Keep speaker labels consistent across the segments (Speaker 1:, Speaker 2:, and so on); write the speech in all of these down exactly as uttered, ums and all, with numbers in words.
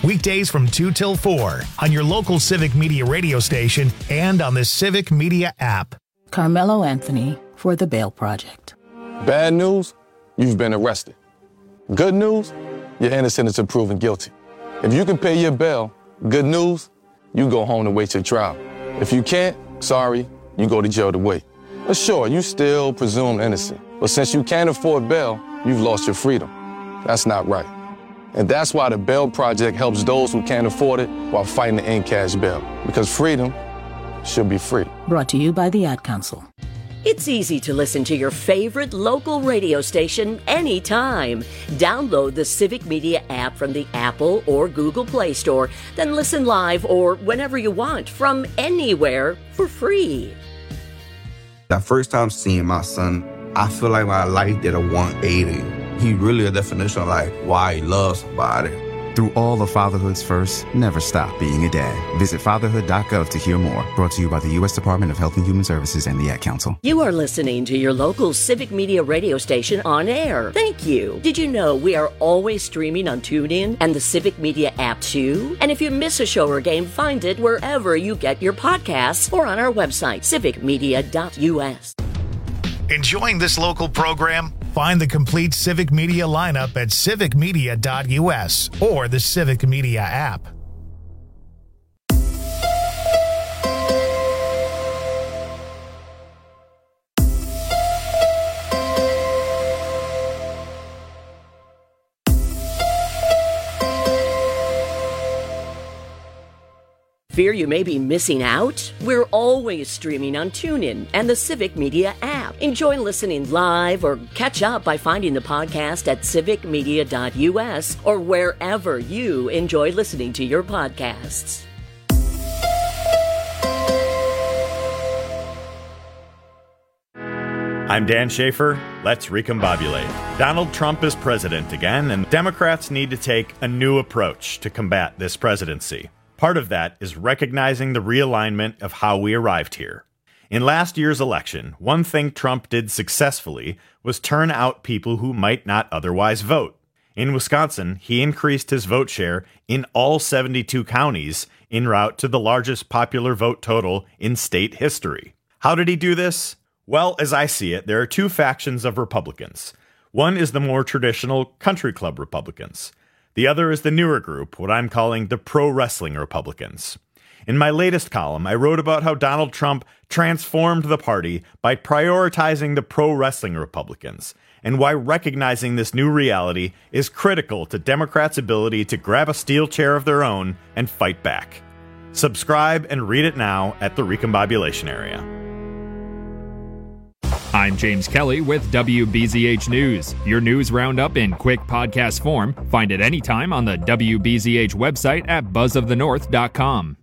Speaker 1: Weekdays from two till four on your local Civic Media radio station and on the Civic Media app.
Speaker 2: Carmelo Anthony for the Bail Project.
Speaker 3: Bad news, you've been arrested. Good news, you're innocent until proven guilty. If you can pay your bail, good news, you go home to wait your trial. If you can't, sorry, you go to jail to wait. But sure, you still presumed innocent. But since you can't afford bail, you've lost your freedom. That's not right. And that's why the Bail Project helps those who can't afford it while fighting to end cash bail. Because freedom should be free.
Speaker 2: Brought to you by the Ad Council.
Speaker 4: It's easy to listen to your favorite local radio station anytime. Download the Civic Media app from the Apple or Google Play Store, then listen live or whenever you want from anywhere for free.
Speaker 5: That first time seeing my son, I feel like my life did a one eighty. He really a definition of like why he loves somebody.
Speaker 6: Through all of fatherhood's first, never stop being a dad. Visit fatherhood dot gov to hear more. Brought to you by the U S Department of Health and Human Services and the Ad Council.
Speaker 4: You are listening to your local Civic Media radio station on air. Thank you. Did you know we are always streaming on TuneIn and the Civic Media app too? And if you miss a show or game, find it wherever you get your podcasts or on our website, civic media dot u s.
Speaker 1: Enjoying this local program? Find the complete Civic Media lineup at civic media dot u s or the Civic Media app.
Speaker 4: Fear you may be missing out? We're always streaming on TuneIn and the Civic Media app. Enjoy listening live or catch up by finding the podcast at civic media dot u s or wherever you enjoy listening to your podcasts.
Speaker 7: I'm Dan Schaefer. Let's recombobulate. Donald Trump is president again, and Democrats need to take a new approach to combat this presidency. Part of that is recognizing the realignment of how we arrived here. In last year's election, one thing Trump did successfully was turn out people who might not otherwise vote. In Wisconsin, he increased his vote share in all seventy-two counties en route to the largest popular vote total in state history. How did he do this? Well, as I see it, there are two factions of Republicans. One is the more traditional country club Republicans. The other is the newer group, what I'm calling the pro-wrestling Republicans. In my latest column, I wrote about how Donald Trump transformed the party by prioritizing the pro-wrestling Republicans, and why recognizing this new reality is critical to Democrats' ability to grab a steel chair of their own and fight back. Subscribe and read it now at the Recombobulation Area.
Speaker 8: I'm James Kelly with W B Z H News, your news roundup in quick podcast form. Find it anytime on the W B Z H website at buzz of the north dot com.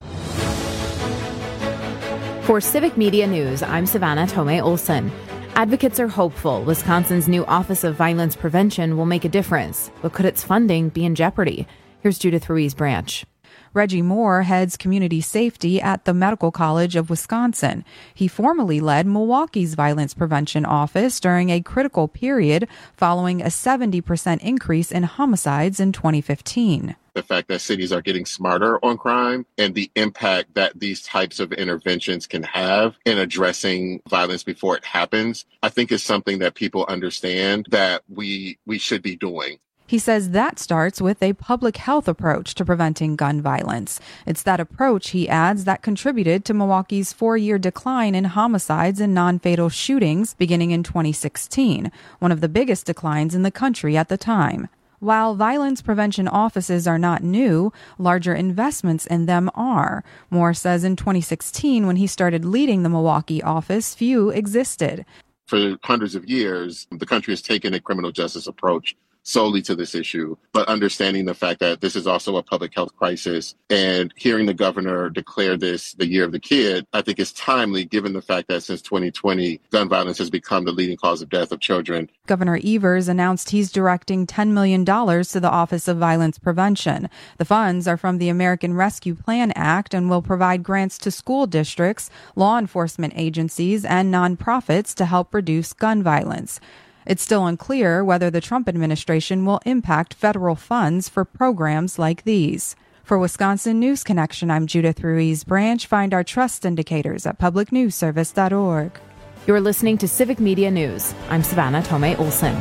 Speaker 9: For Civic Media News, I'm Savannah Tomei Olson. Advocates are hopeful Wisconsin's new Office of Violence Prevention will make a difference, but could its funding be in jeopardy? Here's Judith Ruiz-Branch.
Speaker 10: Reggie Moore heads community safety at the Medical College of Wisconsin. He formerly led Milwaukee's violence prevention office during a critical period following a seventy percent increase in homicides in twenty fifteen.
Speaker 11: The fact that cities are getting smarter on crime and the impact that these types of interventions can have in addressing violence before it happens, I think is something that people understand that we we should be doing.
Speaker 10: He says that starts with a public health approach to preventing gun violence. It's that approach, he adds, that contributed to Milwaukee's four-year decline in homicides and non-fatal shootings beginning in twenty sixteen, one of the biggest declines in the country at the time. While violence prevention offices are not new, larger investments in them are. Moore says in twenty sixteen, when he started leading the Milwaukee office, few existed.
Speaker 11: For hundreds of years, the country has taken a criminal justice approach solely to this issue, but understanding the fact that this is also a public health crisis and hearing the governor declare this the year of the kid, I think is timely given the fact that since twenty twenty, gun violence has become the leading cause of death of children.
Speaker 10: Governor Evers announced he's directing ten million dollars to the Office of Violence Prevention. The funds are from the American Rescue Plan Act and will provide grants to school districts, law enforcement agencies, and nonprofits to help reduce gun violence. It's still unclear whether the Trump administration will impact federal funds for programs like these. For Wisconsin News Connection, I'm Judith Ruiz Branch. Find our trust indicators at public news service dot org.
Speaker 9: You're listening to Civic Media News. I'm Savannah Tomei Olson.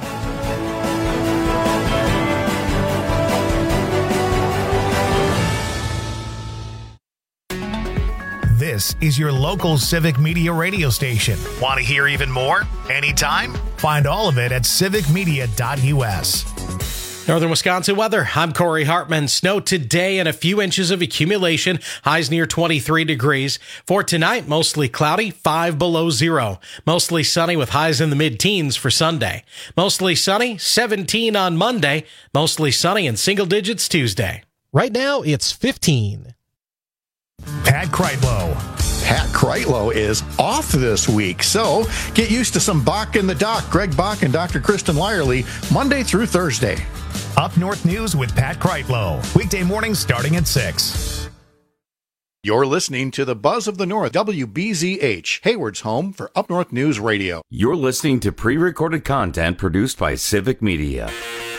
Speaker 1: This is your local Civic Media radio station. Want to hear even more? Anytime? Find all of it at civic media dot U S.
Speaker 12: Northern Wisconsin weather. I'm Corey Hartman. Snow today and a few inches of accumulation. Highs near twenty-three degrees. For tonight, mostly cloudy, five below zero. Mostly sunny with highs in the mid-teens for Sunday. Mostly sunny, seventeen on Monday. Mostly sunny in single digits Tuesday.
Speaker 13: Right now, it's fifteen.
Speaker 1: Pat Kreitlow.
Speaker 14: Pat Kreitlow is off this week, so get used to some Bach in the Dock. Greg Bach and Doctor Kristen Lyerly, Monday through Thursday.
Speaker 1: Up North News with Pat Kreitlow. Weekday mornings starting at six.
Speaker 14: You're listening to the Buzz of the North, W B Z H, Hayward's home for Up North News Radio.
Speaker 15: You're listening to pre-recorded content produced by Civic Media.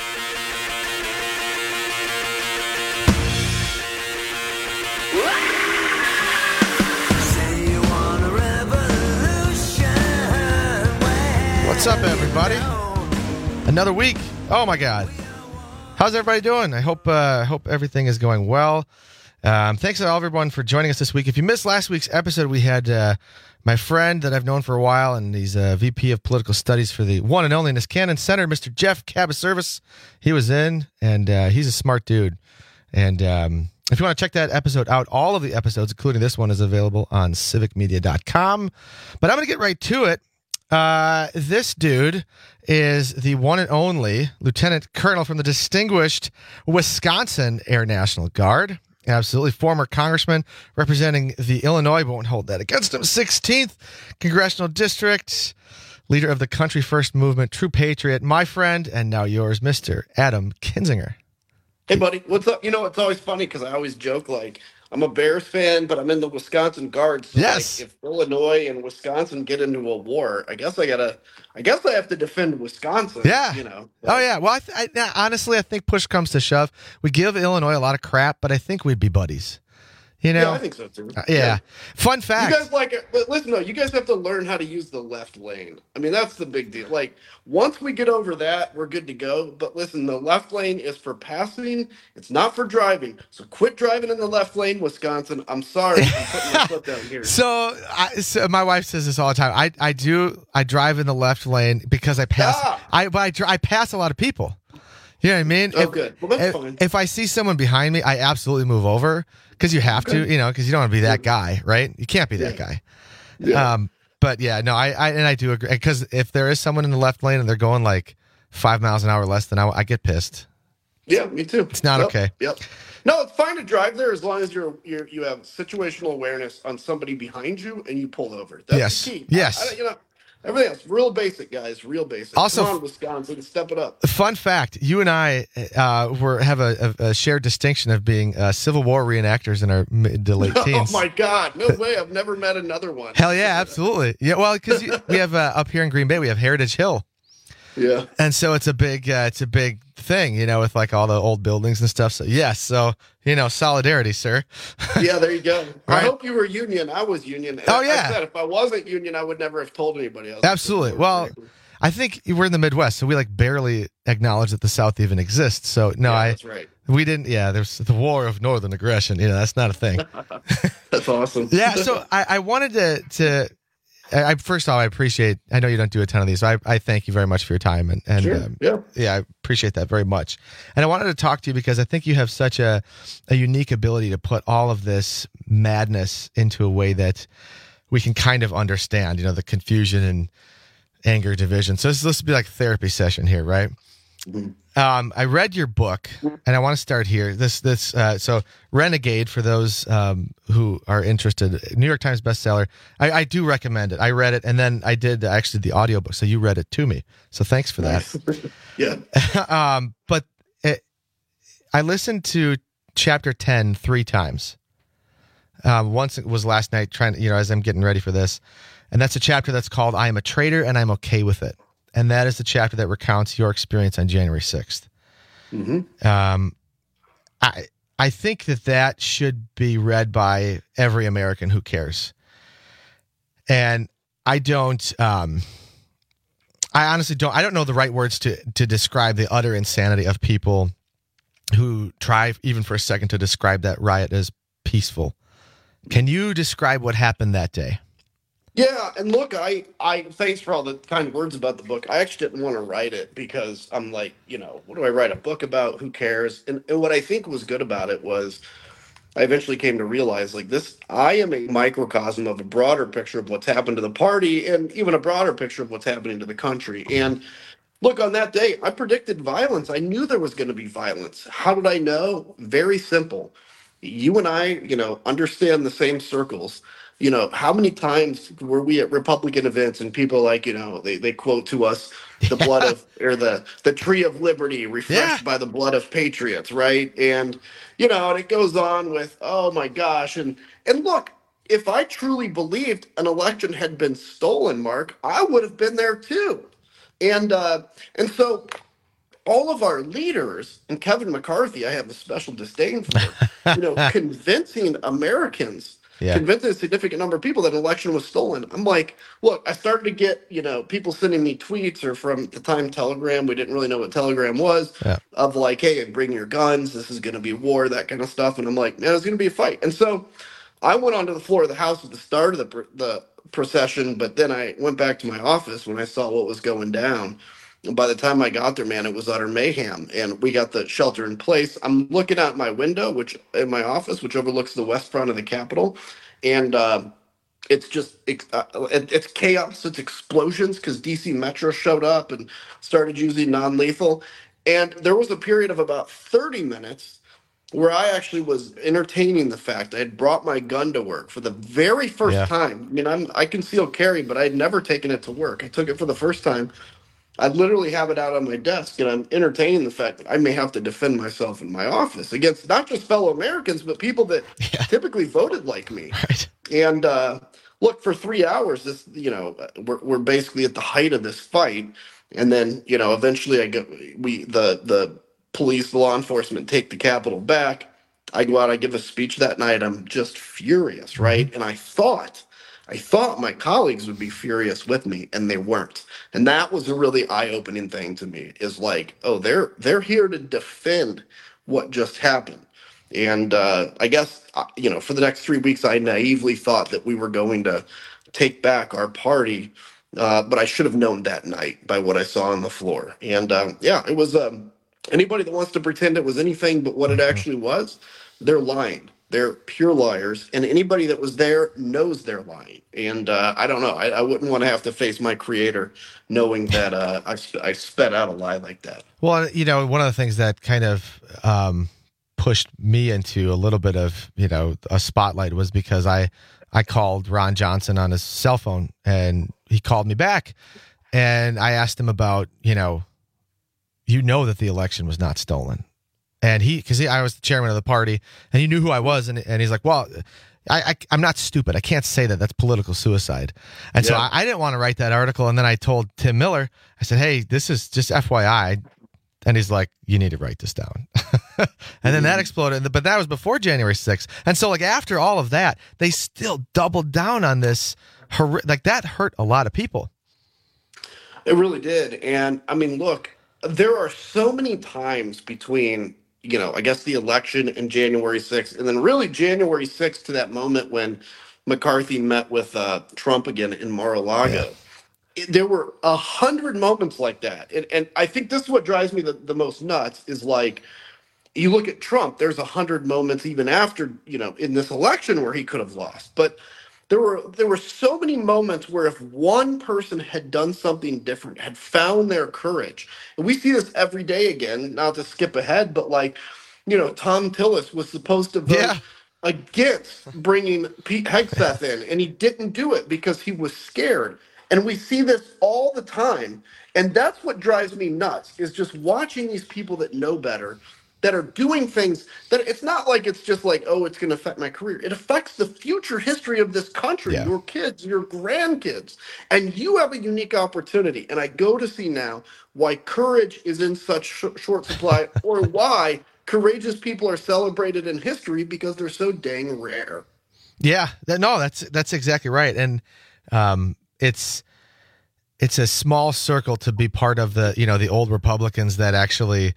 Speaker 13: What's up, everybody? Another week. Oh my God. How's everybody doing? I hope uh, hope everything is going well. Um, thanks to all everyone for joining us this week. If you missed last week's episode, we had uh, my friend that I've known for a while, and he's a V P of Political Studies for the one and only Niskanen Center, Mister Jeff Cabaservice. He was in, and uh, he's a smart dude. And um, if you want to check that episode out, all of the episodes, including this one, is available on civic media dot com. But I'm going to get right to it. Uh, this dude is the one and only Lieutenant Colonel from the distinguished Wisconsin Air National Guard. Absolutely. Former congressman representing the Illinois, but won't hold that against him. sixteenth Congressional District, leader of the Country First Movement, true patriot, my friend, and now yours, Mister Adam Kinzinger.
Speaker 16: Hey, buddy. What's up? You know, it's always funny because I always joke, like, I'm a Bears fan, but I'm in the Wisconsin Guards. So
Speaker 13: yes.
Speaker 16: Like, if Illinois and Wisconsin get into a war, I guess I gotta. I guess I have to defend Wisconsin.
Speaker 13: Yeah.
Speaker 16: You know.
Speaker 13: So. Oh yeah. Well, I th- I, honestly, I think push comes to shove, we give Illinois a lot of crap, but I think we'd be buddies. You know.
Speaker 16: Yeah, I think so too.
Speaker 13: Uh, yeah. yeah. Fun fact.
Speaker 16: You guys like it, but listen, though, you guys have to learn how to use the left lane. I mean, that's the big deal. Like, once we get over that, we're good to go. But listen, the left lane is for passing. It's not for driving. So quit driving in the left lane, Wisconsin. I'm sorry. I'm putting my foot down here.
Speaker 13: So, I, so my wife says this all the time. I, I do. I drive in the left lane because I pass. Ah. I but I, dr- I pass a lot of people. You know what I mean?
Speaker 16: Oh,
Speaker 13: if,
Speaker 16: good. Well, that's
Speaker 13: if,
Speaker 16: fine.
Speaker 13: If I see someone behind me, I absolutely move over because you have okay. to, you know, because you don't want to be that guy, right? You can't be that yeah. guy. Yeah. Um, but yeah, no, I, I and I do agree because if there is someone in the left lane and they're going like five miles an hour less than I, I get pissed.
Speaker 16: Yeah, me too.
Speaker 13: It's not
Speaker 16: yep.
Speaker 13: okay.
Speaker 16: Yep. No, it's fine to drive there as long as you're you're you have situational awareness on somebody behind you and you pull over. That's
Speaker 13: yes.
Speaker 16: the key.
Speaker 13: Yes.
Speaker 16: I, I, you know. Everything else, real basic, guys. Real basic.
Speaker 13: Also,
Speaker 16: come on, Wisconsin, step it up.
Speaker 13: Fun fact: you and I uh, were have a, a, a shared distinction of being uh, Civil War reenactors in our mid to late teens.
Speaker 16: Oh my God! No way! I've never met another one.
Speaker 13: Hell yeah, absolutely. Yeah, well, because we have uh, up here in Green Bay, we have Heritage Hill.
Speaker 16: Yeah,
Speaker 13: and so it's a big, uh, it's a big thing, you know, with like all the old buildings and stuff. So yes, so you know, solidarity, sir.
Speaker 16: Yeah, there you go.
Speaker 13: Right.
Speaker 16: I hope you were union. I was union.
Speaker 13: Oh yeah.
Speaker 16: I said if I wasn't union, I would never have told anybody else.
Speaker 13: Absolutely. Well, I think we're in the Midwest, so we like barely acknowledge that the South even exists. So no,
Speaker 16: yeah,
Speaker 13: I.
Speaker 16: That's right.
Speaker 13: We didn't. Yeah, there's the war of northern aggression. You know, that's not a thing.
Speaker 16: That's awesome.
Speaker 13: Yeah. So I, I wanted to to. I first of all, I appreciate. I know you don't do a ton of these, so I, I thank you very much for your time, and and
Speaker 16: sure.
Speaker 13: um,
Speaker 16: yeah,
Speaker 13: yeah, I appreciate that very much. And I wanted to talk to you because I think you have such a a unique ability to put all of this madness into a way that we can kind of understand. You know, the confusion and anger, division. So this, this will be like a therapy session here, right? Mm-hmm. Um, I read your book, and I want to start here. This, this, uh, so Renegade, for those um, who are interested, New York Times bestseller. I, I do recommend it. I read it, and then I did actually the audiobook, so you read it to me. So thanks for that.
Speaker 16: Nice. Yeah.
Speaker 13: um, but it, I listened to chapter ten three times. Um, once it was last night, trying to, you know, as I'm getting ready for this, and that's a chapter that's called "I Am a Traitor and I'm Okay with It." and that is the chapter that recounts your experience on January sixth.
Speaker 16: Mm-hmm.
Speaker 13: Um, I I think that that should be read by every American who cares. And I don't, um, I honestly don't, I don't know the right words to, to describe the utter insanity of people who try even for a second to describe that riot as peaceful. Can you describe what happened that day?
Speaker 16: Yeah, and look, I, I thanks for all the kind words about the book. I actually didn't want to write it because I'm like, you know, what do I write a book about? Who cares? And, and what I think was good about it was I eventually came to realize, like, this, I am a microcosm of a broader picture of what's happened to the party and even a broader picture of what's happening to the country. And look, on that day, I predicted violence. I knew there was going to be violence. How did I know? Very simple. You and I, you know, understand the same circles. You know, how many times were we at Republican events and people like, you know, they, they quote to us the blood of, or the, the tree of liberty refreshed yeah. by the blood of patriots, right? And, you know, and it goes on with, oh my gosh. And, and look, if I truly believed an election had been stolen, Mark, I would have been there too. And, uh, and so all of our leaders, and Kevin McCarthy, I have a special disdain for, you know, convincing Americans, yeah. convincing a significant number of people that an election was stolen. I'm like, look, I started to get, you know, people sending me tweets or from the time Telegram, we didn't really know what Telegram was, yeah. of like, hey, bring your guns, this is going to be war, that kind of stuff. And I'm like, man, it's going to be a fight. And so I went onto the floor of the House at the start of the the procession, but then I went back to my office when I saw what was going down. And by the time I got there, man, it was utter mayhem. And we got the shelter in place. I'm looking out my window, which in my office, which overlooks the west front of the Capitol. And uh, it's just, it's, uh, it, it's chaos. It's explosions because D C Metro showed up and started using non-lethal. And there was a period of about thirty minutes where I actually was entertaining the fact I had brought my gun to work for the very first yeah. time. I mean, I'm, I conceal carry, but I had never taken it to work. I took it for the first time. I literally have it out on my desk, and I'm entertaining the fact that I may have to defend myself in my office against not just fellow Americans, but people that yeah. typically voted like me.
Speaker 13: Right.
Speaker 16: And uh, look, for three hours, this you know, we're we're basically at the height of this fight, and then you know, eventually, I go we the the police, the law enforcement take the Capitol back. I go out, I give a speech that night. I'm just furious, right? Mm-hmm. And I thought. I thought my colleagues would be furious with me, and they weren't. And that was a really eye-opening thing to me, is like, oh, they're they're here to defend what just happened. And uh, I guess, you know, for the next three weeks, I naively thought that we were going to take back our party, uh, but I should have known that night by what I saw on the floor. And um, yeah, it was um, anybody that wants to pretend it was anything but what it actually was, they're lying. They're pure liars, and anybody that was there knows they're lying. And uh, I don't know. I, I wouldn't want to have to face my creator knowing that uh, I, I sped out a lie like that.
Speaker 13: Well, you know, one of the things that kind of um, pushed me into a little bit of, you know, a spotlight was because I, I called Ron Johnson on his cell phone, and he called me back, and I asked him about, you know, you know that the election was not stolen. And he, because I was the chairman of the party, and he knew who I was, and and he's like, well, I, I I'm not stupid. I can't say that. That's political suicide. And yeah. so I, I didn't want to write that article. And then I told Tim Miller, I said, hey, this is just F Y I. And he's like, you need to write this down. and then mm-hmm. that exploded. But that was before January sixth. And so, like, after all of that, they still doubled down on this. Hor- like, that hurt a lot of people.
Speaker 16: It really did. And I mean, look, there are so many times between, you know, I guess the election and January sixth, and then really January sixth to that moment when McCarthy met with uh, Trump again in Mar-a-Lago. Yeah. It, there were a hundred moments like that. And, and I think this is what drives me the, the most nuts is, like, you look at Trump, there's a hundred moments even after, you know, in this election where he could have lost. But there were there were so many moments where if one person had done something different, had found their courage, and we see this every day again, not to skip ahead, but like, you know, Tom Tillis was supposed to vote yeah. against bringing Pete Hegseth in, and he didn't do it because he was scared. And we see this all the time. And that's what drives me nuts, is just watching these people that know better, that are doing things that it's not like it's just like, oh, it's going to affect my career. It affects the future history of this country,
Speaker 13: Yeah.
Speaker 16: your kids, your grandkids. And you have a unique opportunity. And I go to see now why courage is in such sh- short supply or why courageous people are celebrated in history because they're so dang rare.
Speaker 13: Yeah, that, no, that's that's exactly right. And um, it's it's a small circle to be part of the, you know, the old Republicans that actually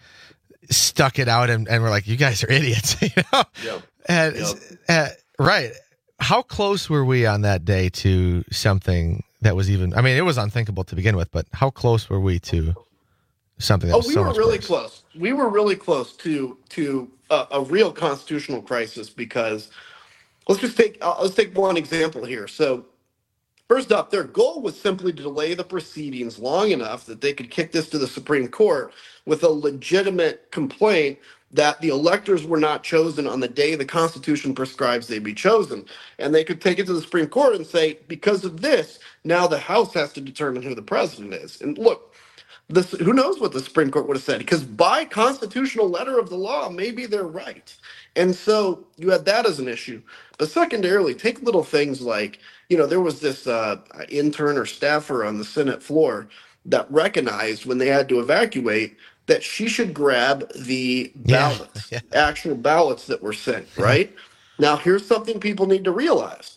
Speaker 13: stuck it out and, and were like, you guys are idiots. you know?
Speaker 16: Yep.
Speaker 13: And,
Speaker 16: Yep.
Speaker 13: uh, right. How close were we on that day to something that was even, I mean, it was unthinkable to begin with, but how close were we to something that
Speaker 16: Oh,
Speaker 13: was
Speaker 16: we
Speaker 13: so
Speaker 16: were
Speaker 13: much
Speaker 16: really
Speaker 13: worse?
Speaker 16: close. We were really close to to a, a real constitutional crisis because let's just take uh, let's take one example here. So first up, their goal was simply to delay the proceedings long enough that they could kick this to the Supreme Court with a legitimate complaint that the electors were not chosen on the day the Constitution prescribes they be chosen. And they could take it to the Supreme Court and say, because of this, now the House has to determine who the president is. And look, this, who knows what the Supreme Court would have said? Because by constitutional letter of the law, maybe they're right. And so you had that as an issue. But secondarily, take little things like, you know, there was this uh, intern or staffer on the Senate floor that recognized when they had to evacuate that she should grab the ballots,
Speaker 13: Yeah.
Speaker 16: actual ballots that were sent, right? Now, here's something people need to realize.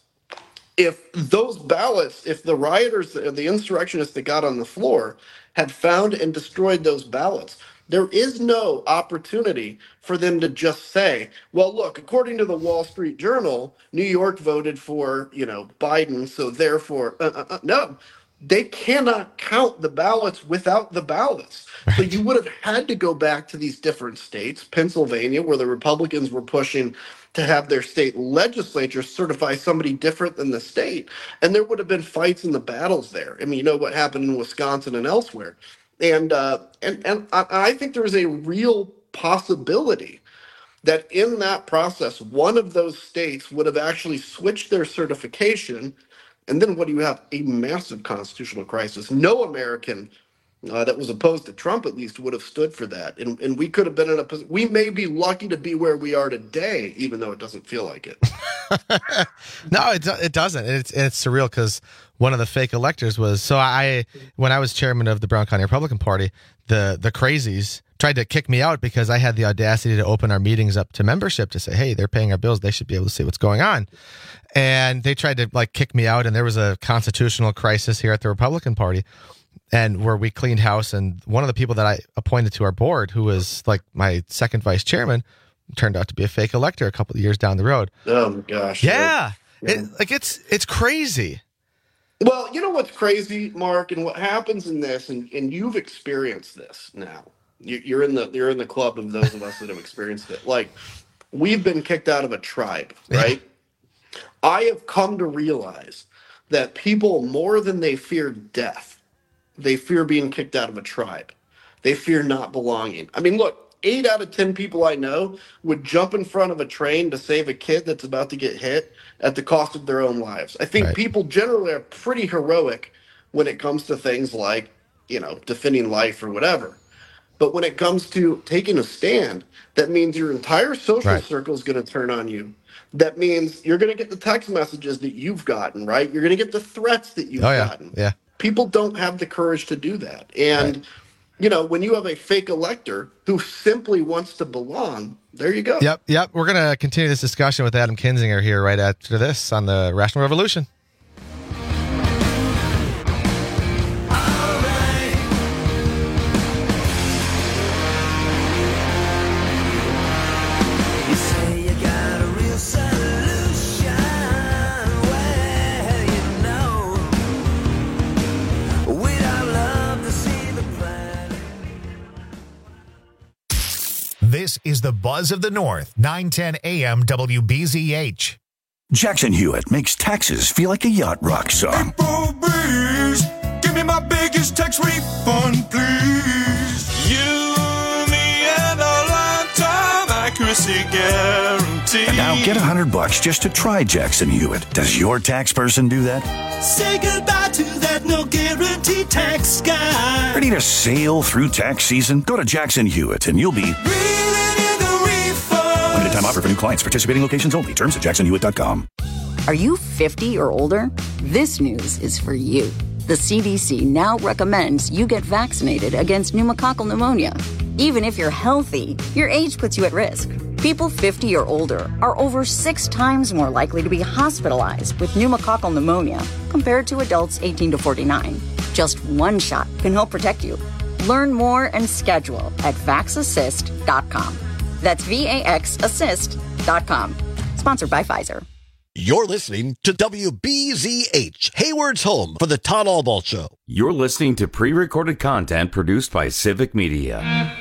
Speaker 16: If those ballots, if the rioters, the insurrectionists that got on the floor had found and destroyed those ballots, there is no opportunity for them to just say, well, look, according to the Wall Street Journal, New York voted for, you know, Biden, so therefore, uh, uh, uh, no. They cannot count the ballots without the ballots. So you would have had to go back to these different states, Pennsylvania, where the Republicans were pushing to have their state legislature certify somebody different than the state. And there would have been fights in the battles there. I mean, you know what happened in Wisconsin and elsewhere. And uh, and and I, I think there is a real possibility that in that process, one of those states would have actually switched their certification. And then what do you have? A massive constitutional crisis. No American uh, that was opposed to Trump, at least, would have stood for that. And, and we could have been in a position. We may be lucky to be where we are today, even though it doesn't feel like it.
Speaker 13: No, it, do- it doesn't. It's it's surreal because one of the fake electors was, so I, when I was chairman of the Brown County Republican Party, the the crazies tried to kick me out because I had the audacity to open our meetings up to membership to say, hey, they're paying our bills. They should be able to see what's going on. And they tried to like kick me out. And there was a constitutional crisis here at the Republican Party, and where we cleaned house. And one of the people that I appointed to our board, who was like my second vice chairman, turned out to be a fake elector a couple of years down the road.
Speaker 16: Oh my gosh.
Speaker 13: Yeah. It, like it's, it's crazy.
Speaker 16: Well, you know what's crazy, Mark, and what happens in this, and, and you've experienced this now. You- You're in the you're in the club of those of us that have experienced it. Like, we've been kicked out of a tribe, right? I have come to realize that people, more than they fear death, they fear being kicked out of a tribe. They fear not belonging. I mean, look, eight out of ten people I know would jump in front of a train to save a kid that's about to get hit at the cost of their own lives. I think
Speaker 13: Right.
Speaker 16: people generally are pretty heroic when it comes to things like, you know, defending life or whatever. But when it comes to taking a stand, that means your entire social
Speaker 13: Right.
Speaker 16: circle is going to turn on you. That means you're going to get the text messages that you've gotten, right? You're going to get the threats that you've
Speaker 13: Oh, yeah.
Speaker 16: gotten.
Speaker 13: Yeah.
Speaker 16: People don't have the courage to do that. And,
Speaker 13: Right.
Speaker 16: you know, when you have a fake elector who simply wants to belong, there you go.
Speaker 13: Yep. Yep. We're going to continue this discussion with Adam Kinzinger here right after this on the Rational Revolution.
Speaker 17: You say you got a real solution. Well, you know, we'd all love to see the plan.
Speaker 1: This is the Buzz of the North, nine ten A M W B Z H.
Speaker 18: Jackson Hewitt makes taxes feel like a yacht rock song.
Speaker 17: April breeze, give me my biggest tax refund, please. You, me, and a lifetime accuracy guarantee.
Speaker 18: And now get a hundred bucks just to try Jackson Hewitt. Does your tax person do that?
Speaker 17: Say goodbye to that no guarantee tax guy.
Speaker 18: Ready to sail through tax season? Go to Jackson Hewitt and you'll be
Speaker 17: Reeling in the
Speaker 18: Limited time offer for new clients. Participating locations only. Terms at jackson hewitt dot com.
Speaker 19: Are you fifty or older? This news is for you. The C D C now recommends you get vaccinated against pneumococcal pneumonia. Even if you're healthy, your age puts you at risk. People fifty or older are over six times more likely to be hospitalized with pneumococcal pneumonia compared to adults eighteen to forty-nine. Just one shot can help protect you. Learn more and schedule at vax assist dot com. That's V A X assist dot com. Sponsored by Pfizer.
Speaker 20: You're listening to W B Z H, Hayward's home for the Todd Albaugh Show.
Speaker 15: You're listening to pre-recorded content produced by Civic Media.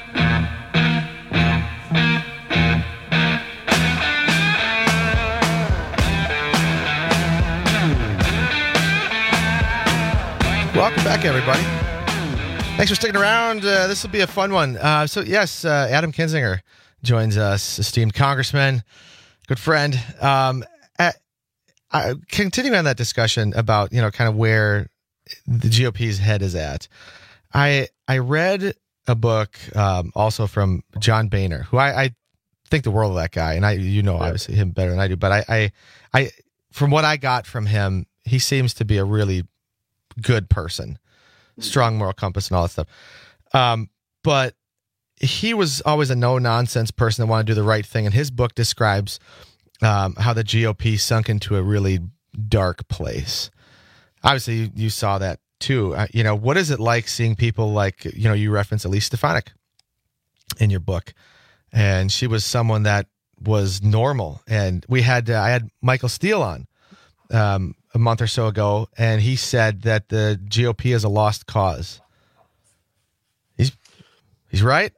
Speaker 13: Welcome back, everybody. Thanks for sticking around. Uh, this will be a fun one. Uh, so, yes, uh, Adam Kinzinger joins us, esteemed congressman, good friend. Um, at, uh, continuing on that discussion about, you know, kind of where the G O P's head is at, I I read a book um, also from John Boehner, who I, I think the world of that guy, and I you know obviously him better than I do, but I, I I from what I got from him, he seems to be a really good person, strong moral compass and all that stuff. Um, but he was always a no nonsense person that wanted to do the right thing. And his book describes um, how the G O P sunk into a really dark place. Obviously you, you saw that too. Uh, you know, what is it like seeing people like, you know, you reference Elise Stefanik in your book, and she was someone that was normal. And we had, uh, I had Michael Steele on, um, a month or so ago, and he said that the G O P is a lost cause. He's he's right.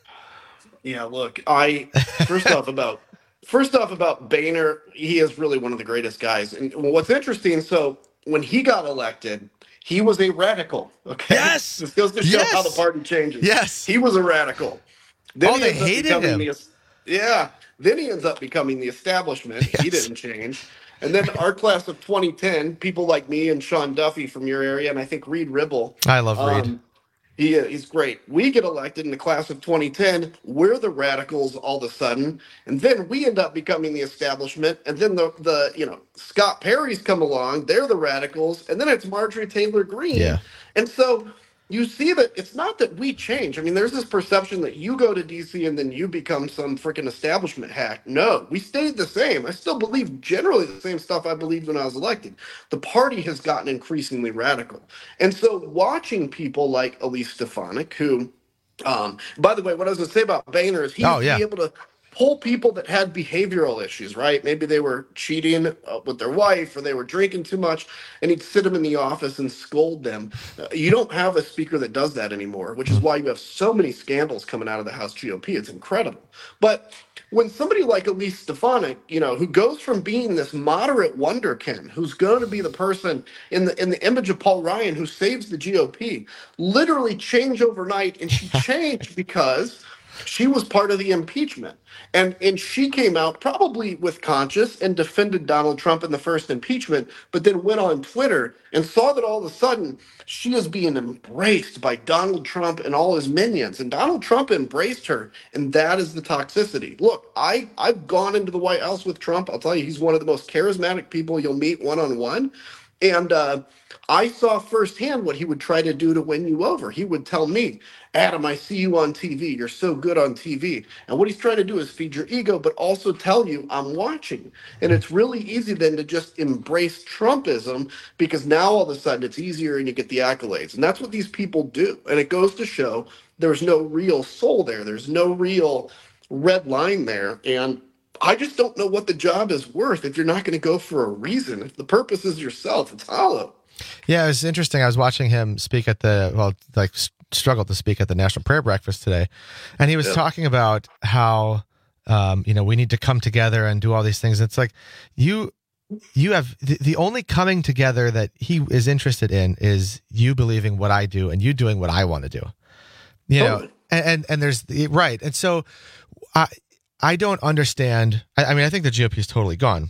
Speaker 16: Yeah, look, I first off about first off about Boehner, he is really one of the greatest guys. And what's interesting, so when he got elected, he was a radical. Okay,
Speaker 13: yes,
Speaker 16: this goes to show
Speaker 13: yes.
Speaker 16: how the party changes.
Speaker 13: Yes,
Speaker 16: he was a radical. Then
Speaker 13: oh,
Speaker 16: he
Speaker 13: they
Speaker 16: ends up
Speaker 13: hated
Speaker 16: becoming
Speaker 13: him.
Speaker 16: The, yeah, then he ends up becoming the establishment.
Speaker 13: Yes.
Speaker 16: He didn't change. And then our class of twenty ten, people like me and Sean Duffy from your area, and I think Reed Ribble.
Speaker 13: I love Reed.
Speaker 16: Um, he, he's great. We get elected in the class of twenty ten. We're the radicals all of a sudden. And then we end up becoming the establishment. And then the, the you know, Scott Perry's come along. They're the radicals. And then it's Marjorie Taylor Greene.
Speaker 13: Yeah.
Speaker 16: And so you see that it's not that we change. I mean, there's this perception that you go to D C and then you become some freaking establishment hack. No, we stayed the same. I still believe generally the same stuff I believed when I was elected. The party has gotten increasingly radical. And so watching people like Elise Stefanik, who, um, by the way, what I was going to say about Boehner is he
Speaker 13: Oh,
Speaker 16: used
Speaker 13: yeah.
Speaker 16: to be able to pull people that had behavioral issues, right? Maybe they were cheating uh, with their wife or they were drinking too much, and he'd sit them in the office and scold them. Uh, you don't have a speaker that does that anymore, which is why you have so many scandals coming out of the House G O P. It's incredible. But when somebody like Elise Stefanik, you know, who goes from being this moderate wonderkin, who's going to be the person in the in the image of Paul Ryan who saves the G O P, literally change overnight, and she changed because she was part of the impeachment. And and she came out probably with conscience and defended Donald Trump in the first impeachment, but then went on Twitter and saw that all of a sudden she is being embraced by Donald Trump and all his minions. And Donald Trump embraced her, and that is the toxicity. Look, I, I've gone into the White House with Trump. I'll tell you, he's one of the most charismatic people you'll meet one-on-one. And uh, I saw firsthand what he would try to do to win you over. He would tell me, Adam, I see you on T V. You're so good on T V. And what he's trying to do is feed your ego, but also tell you I'm watching. And it's really easy then to just embrace Trumpism because now all of a sudden it's easier and you get the accolades. And that's what these people do. And it goes to show there's no real soul there. There's no real red line there. And I just don't know what the job is worth if you're not going to go for a reason. If the purpose is yourself, it's hollow.
Speaker 13: Yeah, it was interesting. I was watching him speak at the, well, like struggled to speak at the National Prayer Breakfast today. And he was
Speaker 16: Yeah.
Speaker 13: talking about how, um, you know, we need to come together and do all these things. It's like you, you have the, the only coming together that he is interested in is you believing what I do and you doing what I want to do, you know,
Speaker 16: Totally.
Speaker 13: and, and, and there's the, right. And so I, I don't understand. I, I mean, I think the G O P is totally gone.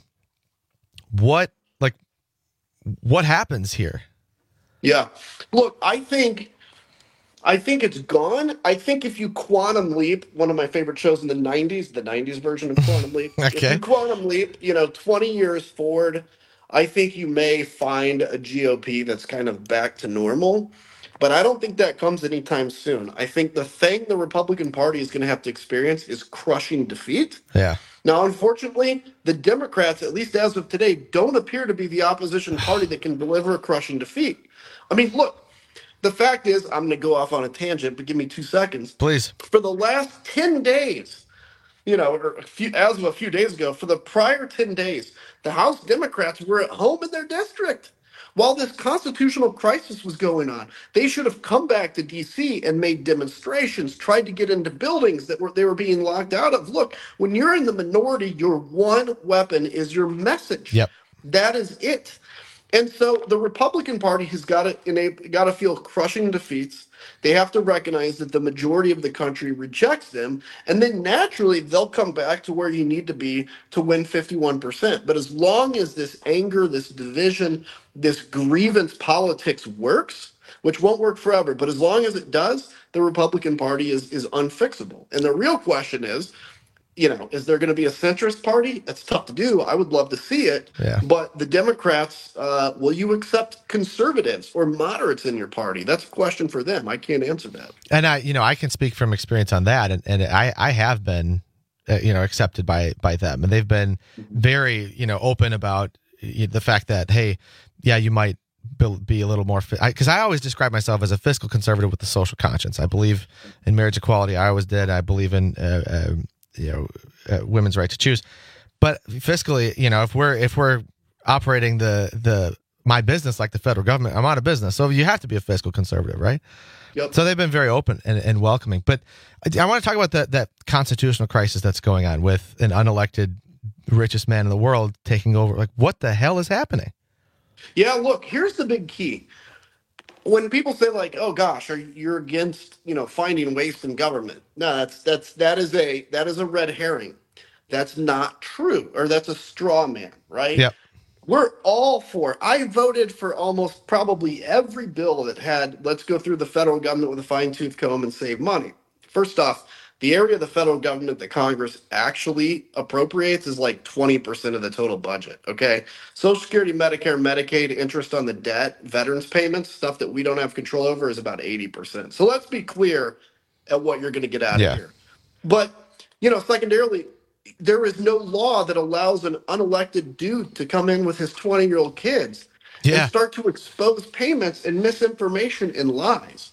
Speaker 13: What, like, what happens here?
Speaker 16: Yeah. Look, I think I think it's gone. I think if you quantum leap, one of my favorite shows in the nineties, the nineties version of Quantum Leap. If
Speaker 13: Okay.
Speaker 16: you quantum leap, you know, twenty years forward, I think you may find a G O P that's kind of back to normal. But I don't think that comes anytime soon. I think the thing the Republican Party is going to have to experience is crushing defeat.
Speaker 13: Yeah.
Speaker 16: Now, unfortunately, the Democrats, at least as of today, don't appear to be the opposition party that can deliver a crushing defeat. I mean, look, the fact is, I'm going to go off on a tangent, but give me two seconds.
Speaker 13: Please.
Speaker 16: For the last ten days, you know, or a few, as of a few days ago, for the prior ten days, the House Democrats were at home in their district. While this constitutional crisis was going on, they should have come back to D C and made demonstrations, tried to get into buildings that were they were being locked out of. Look, when you're in the minority, your one weapon is your message.
Speaker 13: Yep.
Speaker 16: That is it. And so the Republican Party has got to enable, got to feel crushing defeats. They have to recognize that the majority of the country rejects them, and then naturally they'll come back to where you need to be to win fifty-one percent. But as long as this anger, this division, this grievance politics works, which won't work forever, but as long as it does, the Republican Party is is unfixable. And the real question is, you know, is there going to be a centrist party? That's tough to do. I would love to see it.
Speaker 13: Yeah.
Speaker 16: But the Democrats, uh, will you accept conservatives or moderates in your party? That's a question for them. I can't answer that.
Speaker 13: And I, you know, I can speak from experience on that, and, and I, I have been, uh, you know, accepted by by them, and they've been very, you know, open about the fact that, hey, yeah, you might be a little more, because I, I always describe myself as a fiscal conservative with a social conscience. I believe in marriage equality. I always did. I believe in. Uh, uh, you know, uh, women's right to choose, but fiscally, you know, if we're if we're operating the the my business like the federal government, I'm out of business. So you have to be a fiscal conservative, right?
Speaker 16: Yep.
Speaker 13: So they've been very open and, and welcoming. But I, I want to talk about that that constitutional crisis that's going on with an unelected richest man in the world taking over. Like, what the hell is happening?
Speaker 16: Yeah, look, here's the big key. When people say like, "Oh gosh, are you're against, you know, finding waste in government?" No, that's that's that is a that is a red herring. That's not true, or that's a straw man, right?
Speaker 13: Yep.
Speaker 16: We're all for. I voted for almost probably every bill that had let's go through the federal government with a fine-tooth comb and save money. First off, the area of the federal government that Congress actually appropriates is like twenty percent of the total budget, okay? Social Security, Medicare, Medicaid, interest on the debt, veterans payments, stuff that we don't have control over is about eighty percent. So let's be clear at what you're going to get out
Speaker 13: Yeah.
Speaker 16: of here. But, you know, secondarily, there is no law that allows an unelected dude to come in with his twenty-year-old kids
Speaker 13: Yeah.
Speaker 16: and start to expose payments and misinformation and lies.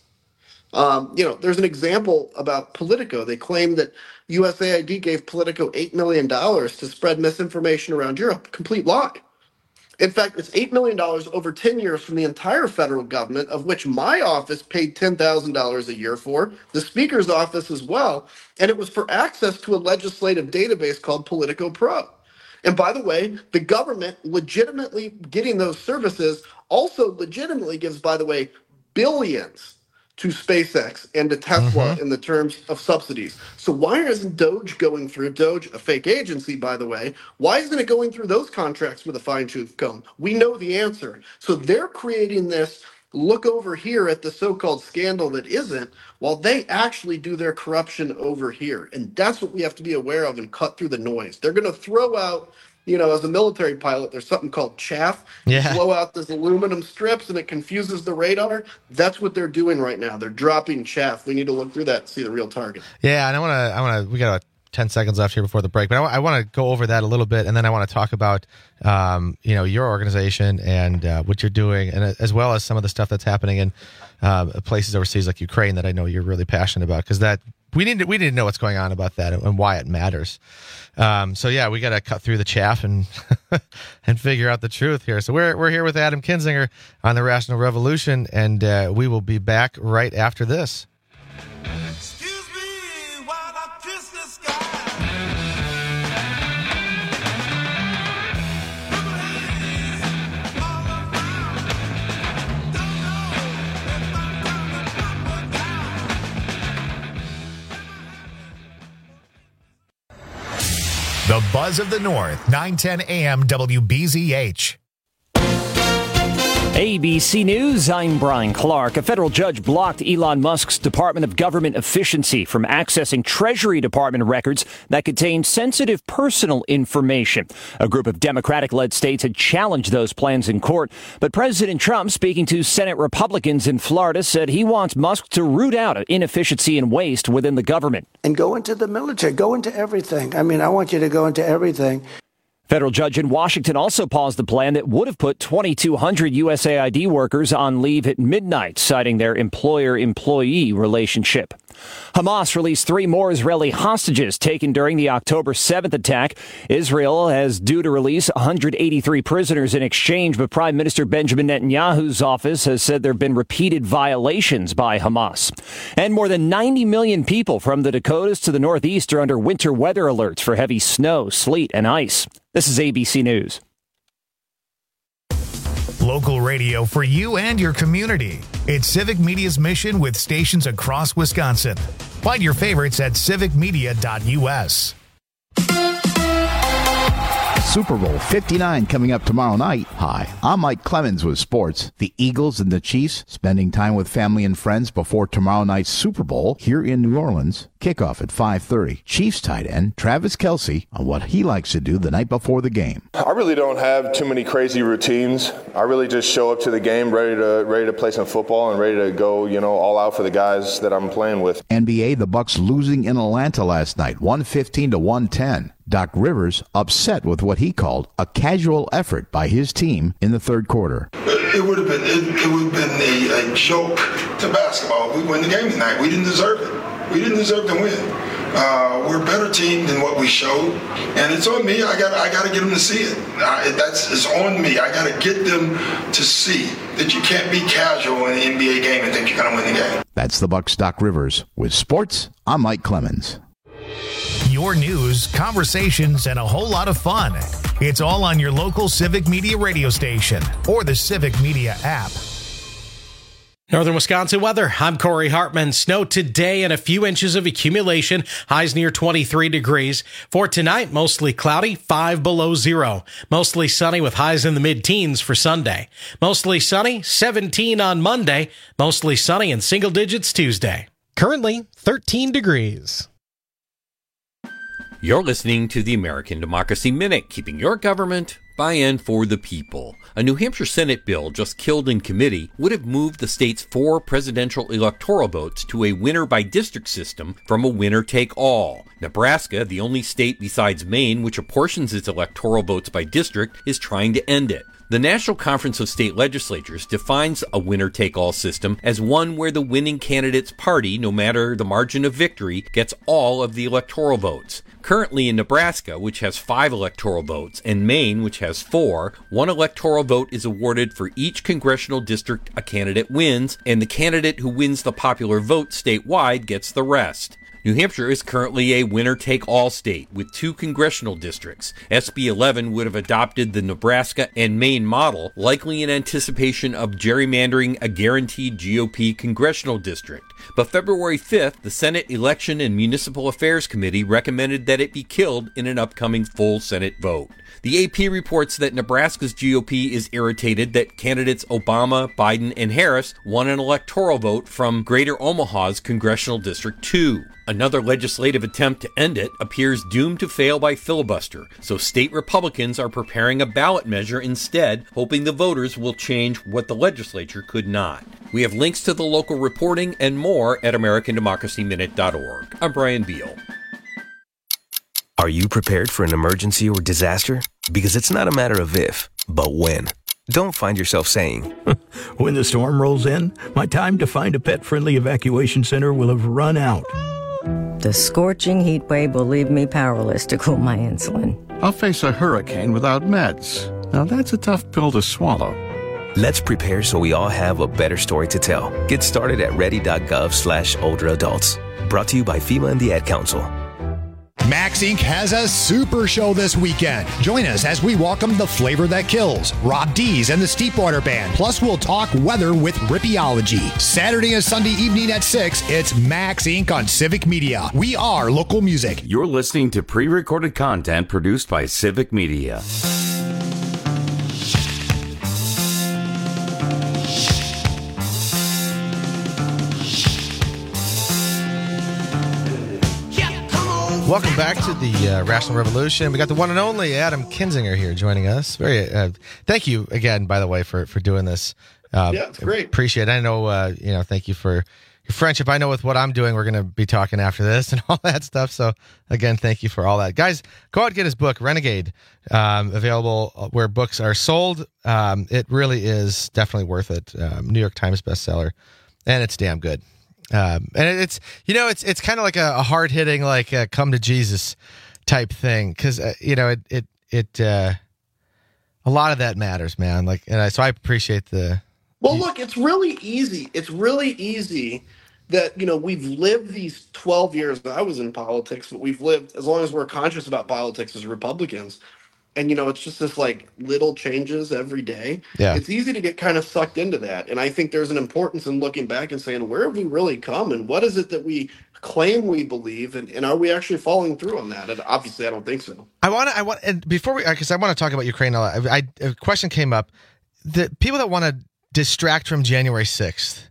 Speaker 16: Um, you know, there's an example about Politico. They claim that U S A I D gave Politico eight million dollars to spread misinformation around Europe. Complete lie. In fact, it's eight million dollars over ten years from the entire federal government, of which my office paid ten thousand dollars a year for, the Speaker's office as well, and it was for access to a legislative database called Politico Pro. And by the way, the government legitimately getting those services also legitimately gives, by the way, billions to SpaceX and to Tesla in the terms of subsidies. So why isn't Doge going through, Doge, a fake agency, by the way, why isn't it going through those contracts with a fine-tooth comb? We know the answer. So they're creating this look over here at the so-called scandal that isn't, while they actually do their corruption over here. And that's what we have to be aware of and cut through the noise. They're going to throw out, you know, as a military pilot, there's something called chaff.
Speaker 13: Yeah.
Speaker 16: You blow out those aluminum strips and it confuses the radar. That's what they're doing right now. They're dropping chaff. We need to look through that and see the real target.
Speaker 13: Yeah, and I want to, I want to, we got about ten seconds left here before the break, but I, I want to go over that a little bit, and then I want to talk about, um, you know, your organization and uh, what you're doing, and as well as some of the stuff that's happening in uh, places overseas like Ukraine that I know you're really passionate about, because that we need to, we need to know what's going on about that and, and why it matters. Um, so yeah, we got to cut through the chaff and and figure out the truth here. So we're we're here with Adam Kinzinger on the Rational Revolution, and uh, we will be back right after this.
Speaker 1: The Buzz of the North, nine ten a.m. W B Z H.
Speaker 21: A B C News, I'm Brian Clark. A federal judge blocked Elon Musk's Department of Government Efficiency from accessing Treasury Department records that contain sensitive personal information. A group of Democratic-led states had challenged those plans in court, but President Trump, speaking to Senate Republicans in Florida, said he wants Musk to root out inefficiency and waste within the government.
Speaker 22: And go into the military, go into everything. I mean, I want you to go into everything.
Speaker 21: Federal judge in Washington also paused the plan that would have put twenty-two hundred U S A I D workers on leave at midnight, citing their employer-employee relationship. Hamas released three more Israeli hostages taken during the October seventh attack. Israel is due to release one hundred eighty-three prisoners in exchange, but Prime Minister Benjamin Netanyahu's office has said there have been repeated violations by Hamas. And more than ninety million people from the Dakotas to the Northeast are under winter weather alerts for heavy snow, sleet, and ice. This is A B C News.
Speaker 1: Local radio for you and your community. It's Civic Media's mission with stations across Wisconsin. Find your favorites at civic media dot U S.
Speaker 23: Super Bowl fifty-nine coming up tomorrow night. Hi, I'm Mike Clemens with sports. The Eagles and the Chiefs spending time with family and friends before tomorrow night's Super Bowl here in New Orleans. Kickoff at five thirty. Chiefs tight end Travis Kelce on what he likes to do the night before the game.
Speaker 24: I really don't have too many crazy routines. I really just show up to the game ready to ready to play some football and ready to go, you know, all out for the guys that I'm playing with.
Speaker 23: N B A, the Bucks losing in Atlanta last night, one fifteen to one ten. Doc Rivers upset with what he called a casual effort by his team in the third quarter.
Speaker 25: It would have been it, it would have been a, a joke to basketball. We win the game tonight. We didn't deserve it. We didn't deserve to win. Uh, we're a better team than what we showed, and it's on me. I got I got to get them to see it. I, that's it's on me. I got to get them to see that you can't be casual in an N B A game and think you're going to win the game.
Speaker 23: That's the Bucks' Doc Rivers. With sports, I'm Mike Clemens.
Speaker 1: Your news, conversations, and a whole lot of fun. It's all on your local Civic Media radio station or the Civic Media app.
Speaker 12: Northern Wisconsin weather. I'm Corey Hartman. Snow today and a few inches of accumulation. Highs near twenty-three degrees. For tonight, mostly cloudy, five below zero. Mostly sunny with highs in the mid-teens for Sunday. Mostly sunny, seventeen on Monday. Mostly sunny in single digits Tuesday. Currently, thirteen degrees.
Speaker 26: You're listening to the American Democracy Minute, keeping your government by and for the people. A New Hampshire Senate bill just killed in committee would have moved the state's four presidential electoral votes to a winner-by-district system from a winner-take-all. Nebraska, the only state besides Maine which apportions its electoral votes by district, is trying to end it. The National Conference of State Legislatures defines a winner-take-all system as one where the winning candidate's party, no matter the margin of victory, gets all of the electoral votes. Currently in Nebraska, which has five electoral votes, and Maine, which has four, one electoral vote is awarded for each congressional district a candidate wins, and the candidate who wins the popular vote statewide gets the rest. New Hampshire is currently a winner-take-all state with two congressional districts. S B eleven would have adopted the Nebraska and Maine model, likely in anticipation of gerrymandering a guaranteed G O P congressional district. But February fifth, the Senate Election and Municipal Affairs Committee recommended that it be killed in an upcoming full Senate vote. The A P reports that Nebraska's G O P is irritated that candidates Obama, Biden, and Harris won an electoral vote from Greater Omaha's Congressional District two. Another legislative attempt to end it appears doomed to fail by filibuster, so state Republicans are preparing a ballot measure instead, hoping the voters will change what the legislature could not. We have links to the local reporting and more at american democracy minute dot org. I'm Brian Beal.
Speaker 27: Are you prepared for an emergency or disaster? Because it's not a matter of if, but when. Don't find yourself saying,
Speaker 28: when the storm rolls in, my time to find a pet-friendly evacuation center will have run out.
Speaker 29: The scorching heat wave will leave me powerless to cool my insulin.
Speaker 14: I'll face a hurricane without meds. Now that's a tough pill to swallow.
Speaker 27: Let's prepare so we all have a better story to tell. Get started at ready.gov slash older adults. Brought to you by FEMA and the Ad Council.
Speaker 30: Max Incorporated has a super show this weekend. Join us as we welcome the flavor that kills, Rob Dees and the Steepwater Band. Plus, we'll talk weather with Rippeology. Saturday and Sunday evening at six, it's Max Incorporated on Civic Media. We are local music.
Speaker 15: You're listening to pre-recorded content produced by Civic Media.
Speaker 13: Welcome back to the uh, Rational Revolution. We got the one and only Adam Kinzinger here joining us. Very, uh, thank you again, by the way, for for doing this. Uh,
Speaker 16: yeah, it's great.
Speaker 13: Appreciate it. I know, uh, you know, thank you for your friendship. I know with what I'm doing, we're going to be talking after this and all that stuff. So again, thank you for all that, guys. Go out and get his book, Renegade, um, available where books are sold. Um, it really is definitely worth it. Um, New York Times bestseller, and it's damn good. Um, and it's, you know, it's, it's kind of like a, a hard hitting, like a come to Jesus type thing. Cause uh, you know, it, it, it, uh, a lot of that matters, man. Like, and I, so I appreciate the,
Speaker 16: Well, look, it's really easy. It's really easy that, you know, we've lived these twelve years. I was in politics, but we've lived, as long as we're conscious about politics as Republicans. And, you know, it's just this like little changes every day.
Speaker 13: Yeah.
Speaker 16: It's easy to get kind of sucked into that. And I think there's an importance in looking back and saying, where have we really come? And what is it that we claim we believe? And, and are we actually following through on that? And obviously, I don't think so.
Speaker 13: I want to, I want, and before we, because I want to talk about Ukraine, I, I, a question came up. The people that want to distract from January sixth,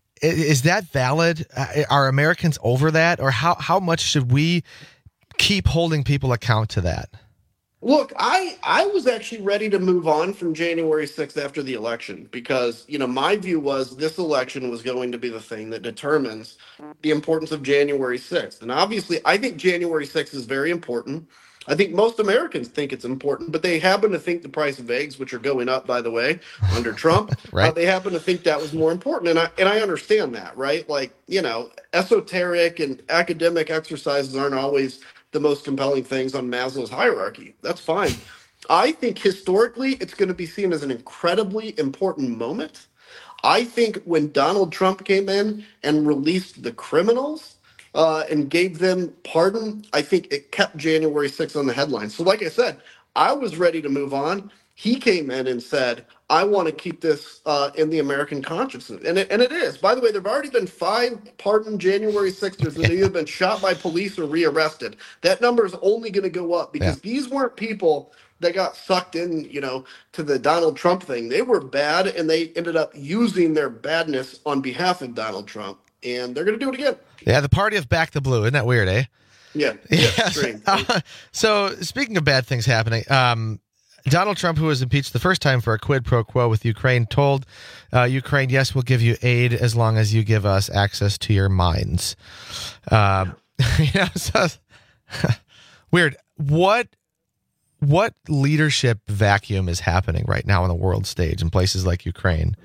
Speaker 13: is that valid? Are Americans over that? Or how, how much should we keep holding people account to that?
Speaker 16: Look, I, I was actually ready to move on from January sixth after the election because, you know, my view was this election was going to be the thing that determines the importance of January sixth. And obviously, I think January sixth is very important. I think most Americans think it's important, but they happen to think the price of eggs, which are going up, by the way, under Trump,
Speaker 13: right.
Speaker 16: uh, they happen to think that was more important. And I, and I understand that, right? Like, you know, esoteric and academic exercises aren't always the most compelling things on Maslow's hierarchy. That's fine. I think historically it's going to be seen as an incredibly important moment. I think when Donald Trump came in and released the criminals uh, and gave them pardon, I think it kept January sixth on the headlines. So like I said, I was ready to move on. He came in and said, I want to keep this uh, in the American consciousness. And it, and it is. By the way, there have already been five pardoned January sixers that have either been shot by police or rearrested. That number is only going to go up because yeah. these weren't people that got sucked in, you know, to the Donald Trump thing. They were bad, and they ended up using their badness on behalf of Donald Trump. And they're going to do it again.
Speaker 13: Yeah, the party of Back the Blue. Isn't that weird, eh?
Speaker 16: Yeah. yeah
Speaker 13: yes. uh, so speaking of bad things happening, um, Donald Trump, who was impeached the first time for a quid pro quo with Ukraine, told uh, Ukraine, yes, we'll give you aid as long as you give us access to your mines. Um, you know, so weird. What what leadership vacuum is happening right now on the world stage in places like Ukraine?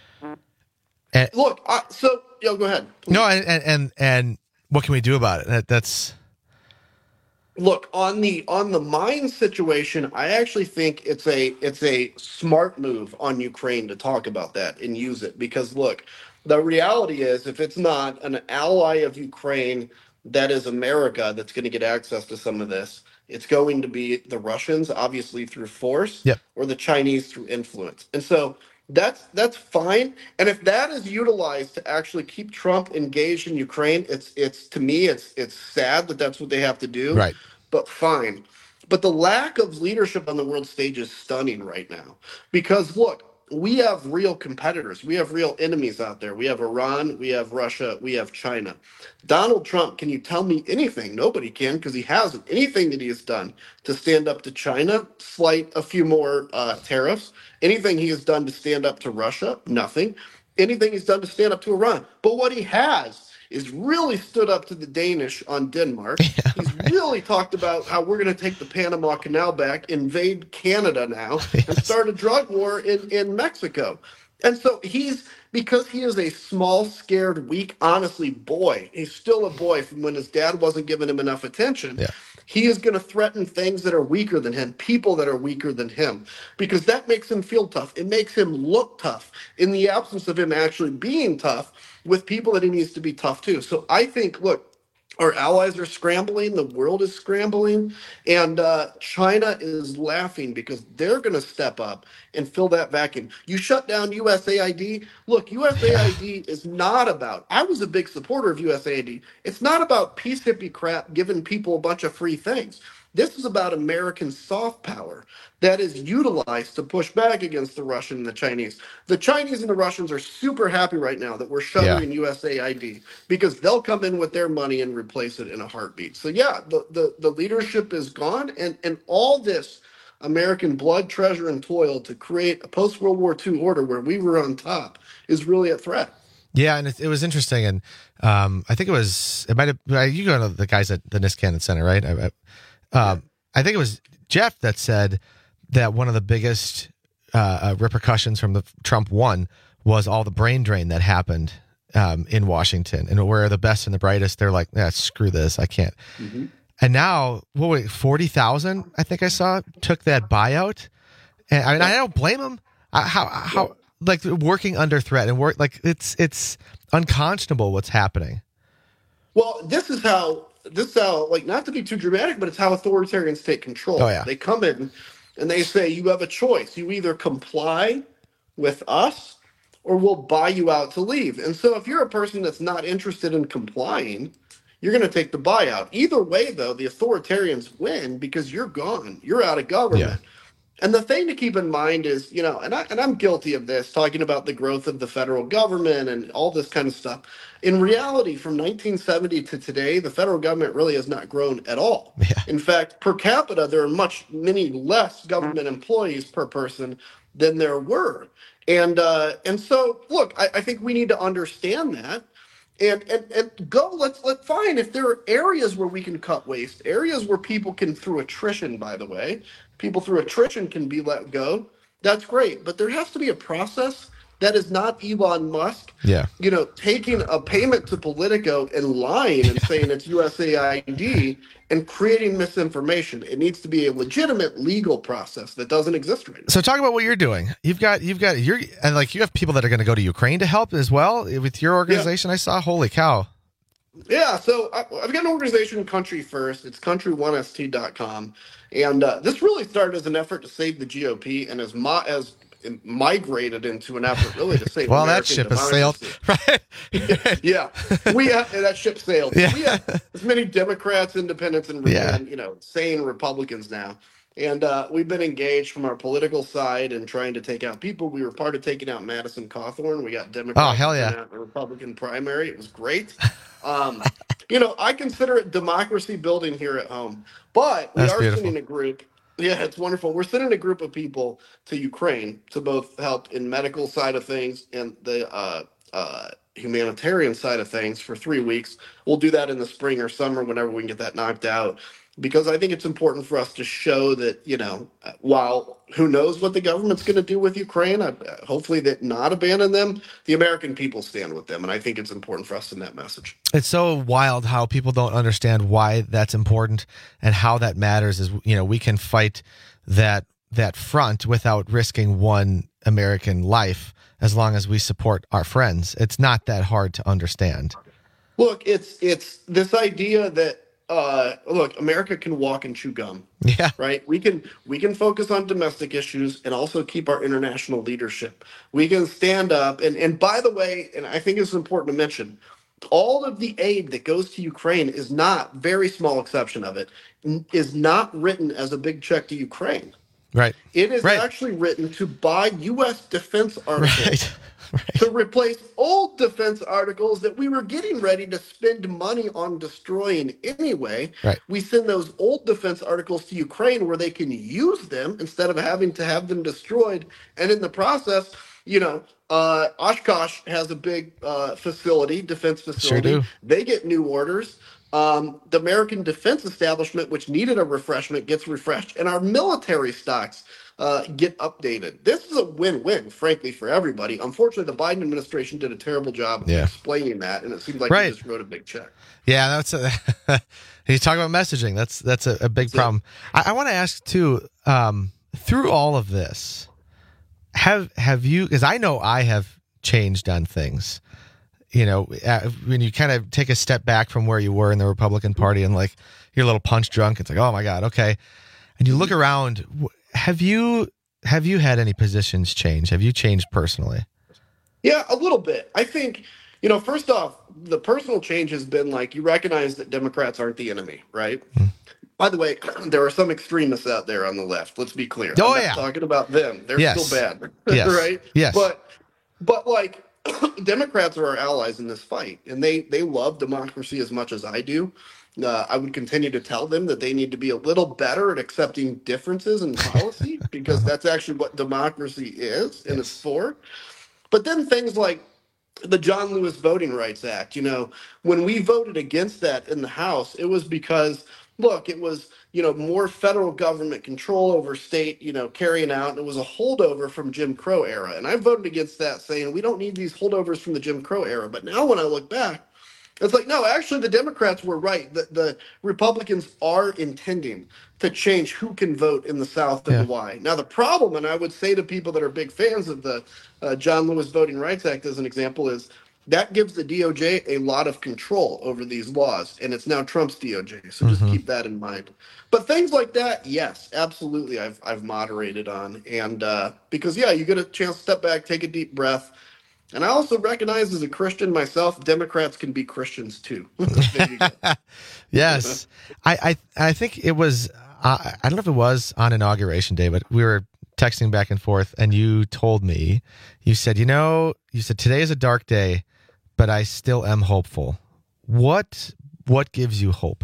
Speaker 13: And,
Speaker 16: Look, uh, so, yo, go ahead.
Speaker 13: Please. No, and, and and what can we do about it? That, that's...
Speaker 16: Look, on the on the mine situation, I actually think it's a it's a smart move on Ukraine to talk about that and use it because look, the reality is if it's not an ally of Ukraine that is America that's going to get access to some of this, it's going to be the Russians, obviously through force,
Speaker 13: yep.
Speaker 16: or the Chinese through influence. And so that's that's fine. And if that is utilized to actually keep Trump engaged in Ukraine, it's it's to me it's it's sad that that's what they have to do.
Speaker 13: Right.
Speaker 16: But fine. But the lack of leadership on the world stage is stunning right now. Because look, we have real competitors. We have real enemies out there. We have Iran, we have Russia, we have China. Donald Trump, can you tell me anything? Nobody can because he hasn't. Anything that he has done to stand up to China, slight a few more uh, tariffs. Anything he has done to stand up to Russia, nothing. Anything he's done to stand up to Iran. But what he has is really stood up to the Danish on Denmark. Yeah, he's right. really talked about how we're going to take the Panama Canal back, invade Canada now, yes. and start a drug war in, in Mexico. And so he's, because he is a small, scared, weak, honestly, boy, he's still a boy from when his dad wasn't giving him enough attention.
Speaker 13: Yeah.
Speaker 16: He is going to threaten things that are weaker than him, people that are weaker than him, because that makes him feel tough. It makes him look tough in the absence of him actually being tough with people that he needs to be tough to. So I think, look, our allies are scrambling. The world is scrambling. And uh, China is laughing because they're going to step up and fill that vacuum. You shut down U S A I D. Look, U S A I D is not about, I was a big supporter of U S A I D. It's not about peace hippie crap giving people a bunch of free things. This is about American soft power that is utilized to push back against the Russian and the Chinese. The Chinese and the Russians are super happy right now that we're shuttering
Speaker 13: Yeah.
Speaker 16: U S A I D because they'll come in with their money and replace it in a heartbeat. So yeah, the, the, the leadership is gone, and, and all this American blood, treasure, and toil to create a post-World War Two order where we were on top is really a threat.
Speaker 13: Yeah, and it, it was interesting, and um, I think it was it might have you go to the guys at the Niskanen Center, right? I, I, um, I think it was Jeff that said that one of the biggest uh, uh, repercussions from the Trump won was all the brain drain that happened um, in Washington, and where the best and the brightest, they're like, yeah, screw this, I can't.
Speaker 16: Mm-hmm.
Speaker 13: And now, what wait, forty thousand? I think I saw took that buyout, and I mean, I don't blame them. I, how how like working under threat and work like it's it's unconscionable what's happening.
Speaker 16: Well, this is how this is how like not to be too dramatic, but it's how authoritarians take control.
Speaker 13: Oh, yeah.
Speaker 16: They come in and they say you have a choice. You either comply with us or we'll buy you out to leave. And so if you're a person that's not interested in complying, you're going to take the buyout. Either way, though, the authoritarians win because you're gone. You're out of government.
Speaker 13: Yeah.
Speaker 16: And the thing to keep in mind is, you know, and, I, and I'm guilty of this, talking about the growth of the federal government and all this kind of stuff. In reality, from nineteen seventy to today, the federal government really has not grown at all.
Speaker 13: Yeah.
Speaker 16: In fact, per capita, there are much, many less government employees per person than there were. And uh, and so, look, I, I think we need to understand that. And, and and go, let's let's find if there are areas where we can cut waste, areas where people can, through attrition, by the way, people through attrition can be let go. That's great. But there has to be a process that is not Elon Musk,
Speaker 13: Yeah.
Speaker 16: you know, taking a payment to Politico and lying and saying it's U S A I D and creating misinformation. It needs to be a legitimate legal process that doesn't exist right now.
Speaker 13: So talk about what you're doing. You've got you've got you're and like you have people that are going to go to Ukraine to help as well with your organization. I saw. Holy cow.
Speaker 16: Yeah, so I, I've got an organization, Country First. It's country one S T dot com. And uh, this really started as an effort to save the G O P and as mo- as migrated into an effort really to save
Speaker 13: well,
Speaker 16: American
Speaker 13: that ship has sailed. Right?
Speaker 16: yeah, we have, that ship sailed.
Speaker 13: Yeah.
Speaker 16: We have as many Democrats, independents, and,
Speaker 13: Yeah.
Speaker 16: and you know, sane Republicans now. And uh, we've been engaged from our political side in trying to take out people. We were part of taking out Madison Cawthorn. We got Democrats
Speaker 13: Oh, hell yeah.
Speaker 16: taking out the Republican primary. It was great. Um, you know, I consider it democracy building here at home. But we
Speaker 13: That's
Speaker 16: are
Speaker 13: beautiful.
Speaker 16: sending a group. Yeah, it's wonderful. We're sending a group of people to Ukraine to both help in medical side of things and the uh, uh, humanitarian side of things for three weeks. We'll do that in the spring or summer whenever we can get that knocked out. Because I think it's important for us to show that, you know, while who knows what the government's going to do with Ukraine, I, hopefully that not abandon them, the American people stand with them. And I think it's important for us to send that message.
Speaker 13: It's so wild how people don't understand why that's important and how that matters is, you know, we can fight that that front without risking one American life as long as we support our friends. It's not that hard to understand.
Speaker 16: Look, it's it's this idea that Uh, look, America can walk and chew gum.
Speaker 13: Yeah.
Speaker 16: Right. We can we can focus on domestic issues and also keep our international leadership. We can stand up and and by the way, and I think it's important to mention, all of the aid that goes to Ukraine is not, very small exception of it, n- is not written as a big check to Ukraine.
Speaker 13: Right.
Speaker 16: It is
Speaker 13: Right.
Speaker 16: actually written to buy U S defense articles.
Speaker 13: Right.
Speaker 16: To replace old defense articles that we were getting ready to spend money on destroying anyway.
Speaker 13: Right.
Speaker 16: We send those old defense articles to Ukraine where they can use them instead of having to have them destroyed. And in the process, you know, uh, Oshkosh has a big uh, facility, defense facility.
Speaker 13: Sure do.
Speaker 16: They get new orders. Um, the American defense establishment, which needed a refreshment, gets refreshed. And our military stocks Uh, get updated. This is a win-win, frankly, for everybody. Unfortunately, the Biden administration did a terrible job of
Speaker 13: Yeah.
Speaker 16: explaining that, and it seems like
Speaker 13: Right.
Speaker 16: he just wrote a big check.
Speaker 13: Yeah, that's a, he's talking about messaging. That's that's a, a big problem. I, I want to ask too. Um, through all of this, have have you? Because I know I have changed on things. You know, uh, when you kind of take a step back from where you were in the Republican Party and like you're a little punch drunk, it's like, oh my God, okay. And you look around. Have you have you had any positions change? Have you changed personally?
Speaker 16: Yeah, a little bit. I think, you know, first off, the personal change has been like you recognize that Democrats aren't the enemy, right? By the way, there are some extremists out there on the left. Let's be clear.
Speaker 13: Oh,
Speaker 16: I'm not
Speaker 13: yeah.
Speaker 16: talking about them. They're
Speaker 13: Yes.
Speaker 16: still bad,
Speaker 13: Yes.
Speaker 16: right?
Speaker 13: Yes.
Speaker 16: But, but like, Democrats are our allies in this fight, and they they love democracy as much as I do. Uh, I would continue to tell them that they need to be a little better at accepting differences in policy because that's actually what democracy is and it's for. But then things like the John Lewis Voting Rights Act, you know, when we voted against that in the House, it was because, look, it was, you know, more federal government control over state, you know, carrying out. And it was a holdover from Jim Crow era. And I voted against that, saying we don't need these holdovers from the Jim Crow era. But now when I look back, it's like, no, actually, the Democrats were right. The, the Republicans are intending to change who can vote in the South and
Speaker 13: Yeah.
Speaker 16: why. Now, the problem, and I would say to people that are big fans of the uh, John Lewis Voting Rights Act as an example, is that gives the D O J a lot of control over these laws, and it's now Trump's D O J. So just
Speaker 13: Mhm.
Speaker 16: keep that in mind. But things like that, yes, absolutely, I've I've moderated on, and uh, because yeah, you get a chance to step back, take a deep breath. And I also recognize as a Christian myself, Democrats can be Christians too. There you go.
Speaker 13: Yes. I, I, I think it was, uh, I don't know if it was on Inauguration Day, but we were texting back and forth, and you told me, you said, you know, you said, today is a dark day, but I still am hopeful. What, what gives you hope?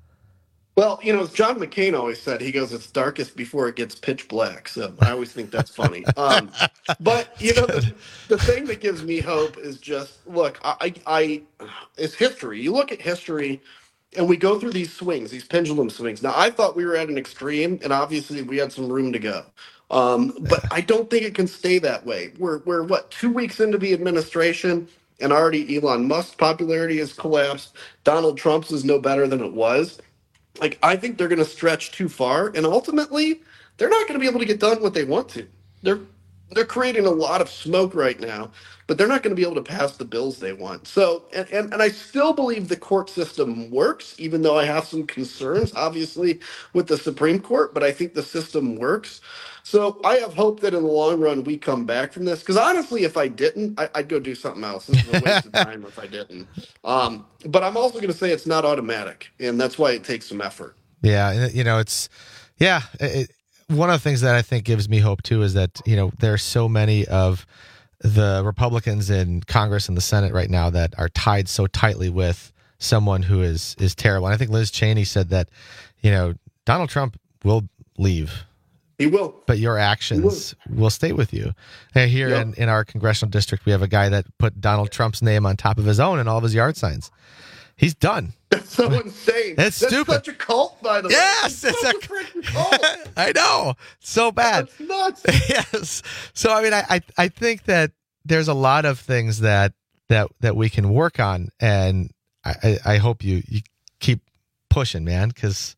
Speaker 16: Well, you know, as John McCain always said, he goes, it's darkest before it gets pitch black. So I always think that's funny. Um, but, you know, the, the thing that gives me hope is just, look, I, I, it's history. You look at history and we go through these swings, these pendulum swings. Now, I thought we were at an extreme, and obviously we had some room to go. Um, but I don't think it can stay that way. We're, we're what, two weeks into the administration, and already Elon Musk's popularity has collapsed. Donald Trump's is no better than it was. Like, I think they're going to stretch too far, and ultimately, they're not going to be able to get done what they want to. They're they're creating a lot of smoke right now, but they're not going to be able to pass the bills they want. So, and, and, and I still believe the court system works, even though I have some concerns, obviously, with the Supreme Court, but I think the system works. So I have hope that in the long run, we come back from this. Because honestly, if I didn't, I, I'd go do something else. This is a waste of time if I didn't. Um, but I'm also going to say it's not automatic, and that's why it takes some effort.
Speaker 13: Yeah. You know, it's, yeah. It, one of the things that I think gives me hope too is that, you know, there are so many of the Republicans in Congress and the Senate right now that are tied so tightly with someone who is, is terrible. And I think Liz Cheney said that, you know, Donald Trump will leave.
Speaker 16: He will.
Speaker 13: But your actions will. will stay with you. And here
Speaker 16: Yep.
Speaker 13: in, in our congressional district, we have a guy that put Donald Trump's name on top of his own and all of his yard signs. He's done.
Speaker 16: That's so insane.
Speaker 13: That's stupid.
Speaker 16: Such a cult, by the
Speaker 13: Yes,
Speaker 16: way.
Speaker 13: it's
Speaker 16: such
Speaker 13: a-
Speaker 16: a freaking cult.
Speaker 13: I know. So bad.
Speaker 16: That's nuts.
Speaker 13: Yes. So I mean, I, I I think that there's a lot of things that that that we can work on, and I I, I hope you you keep pushing, man, because.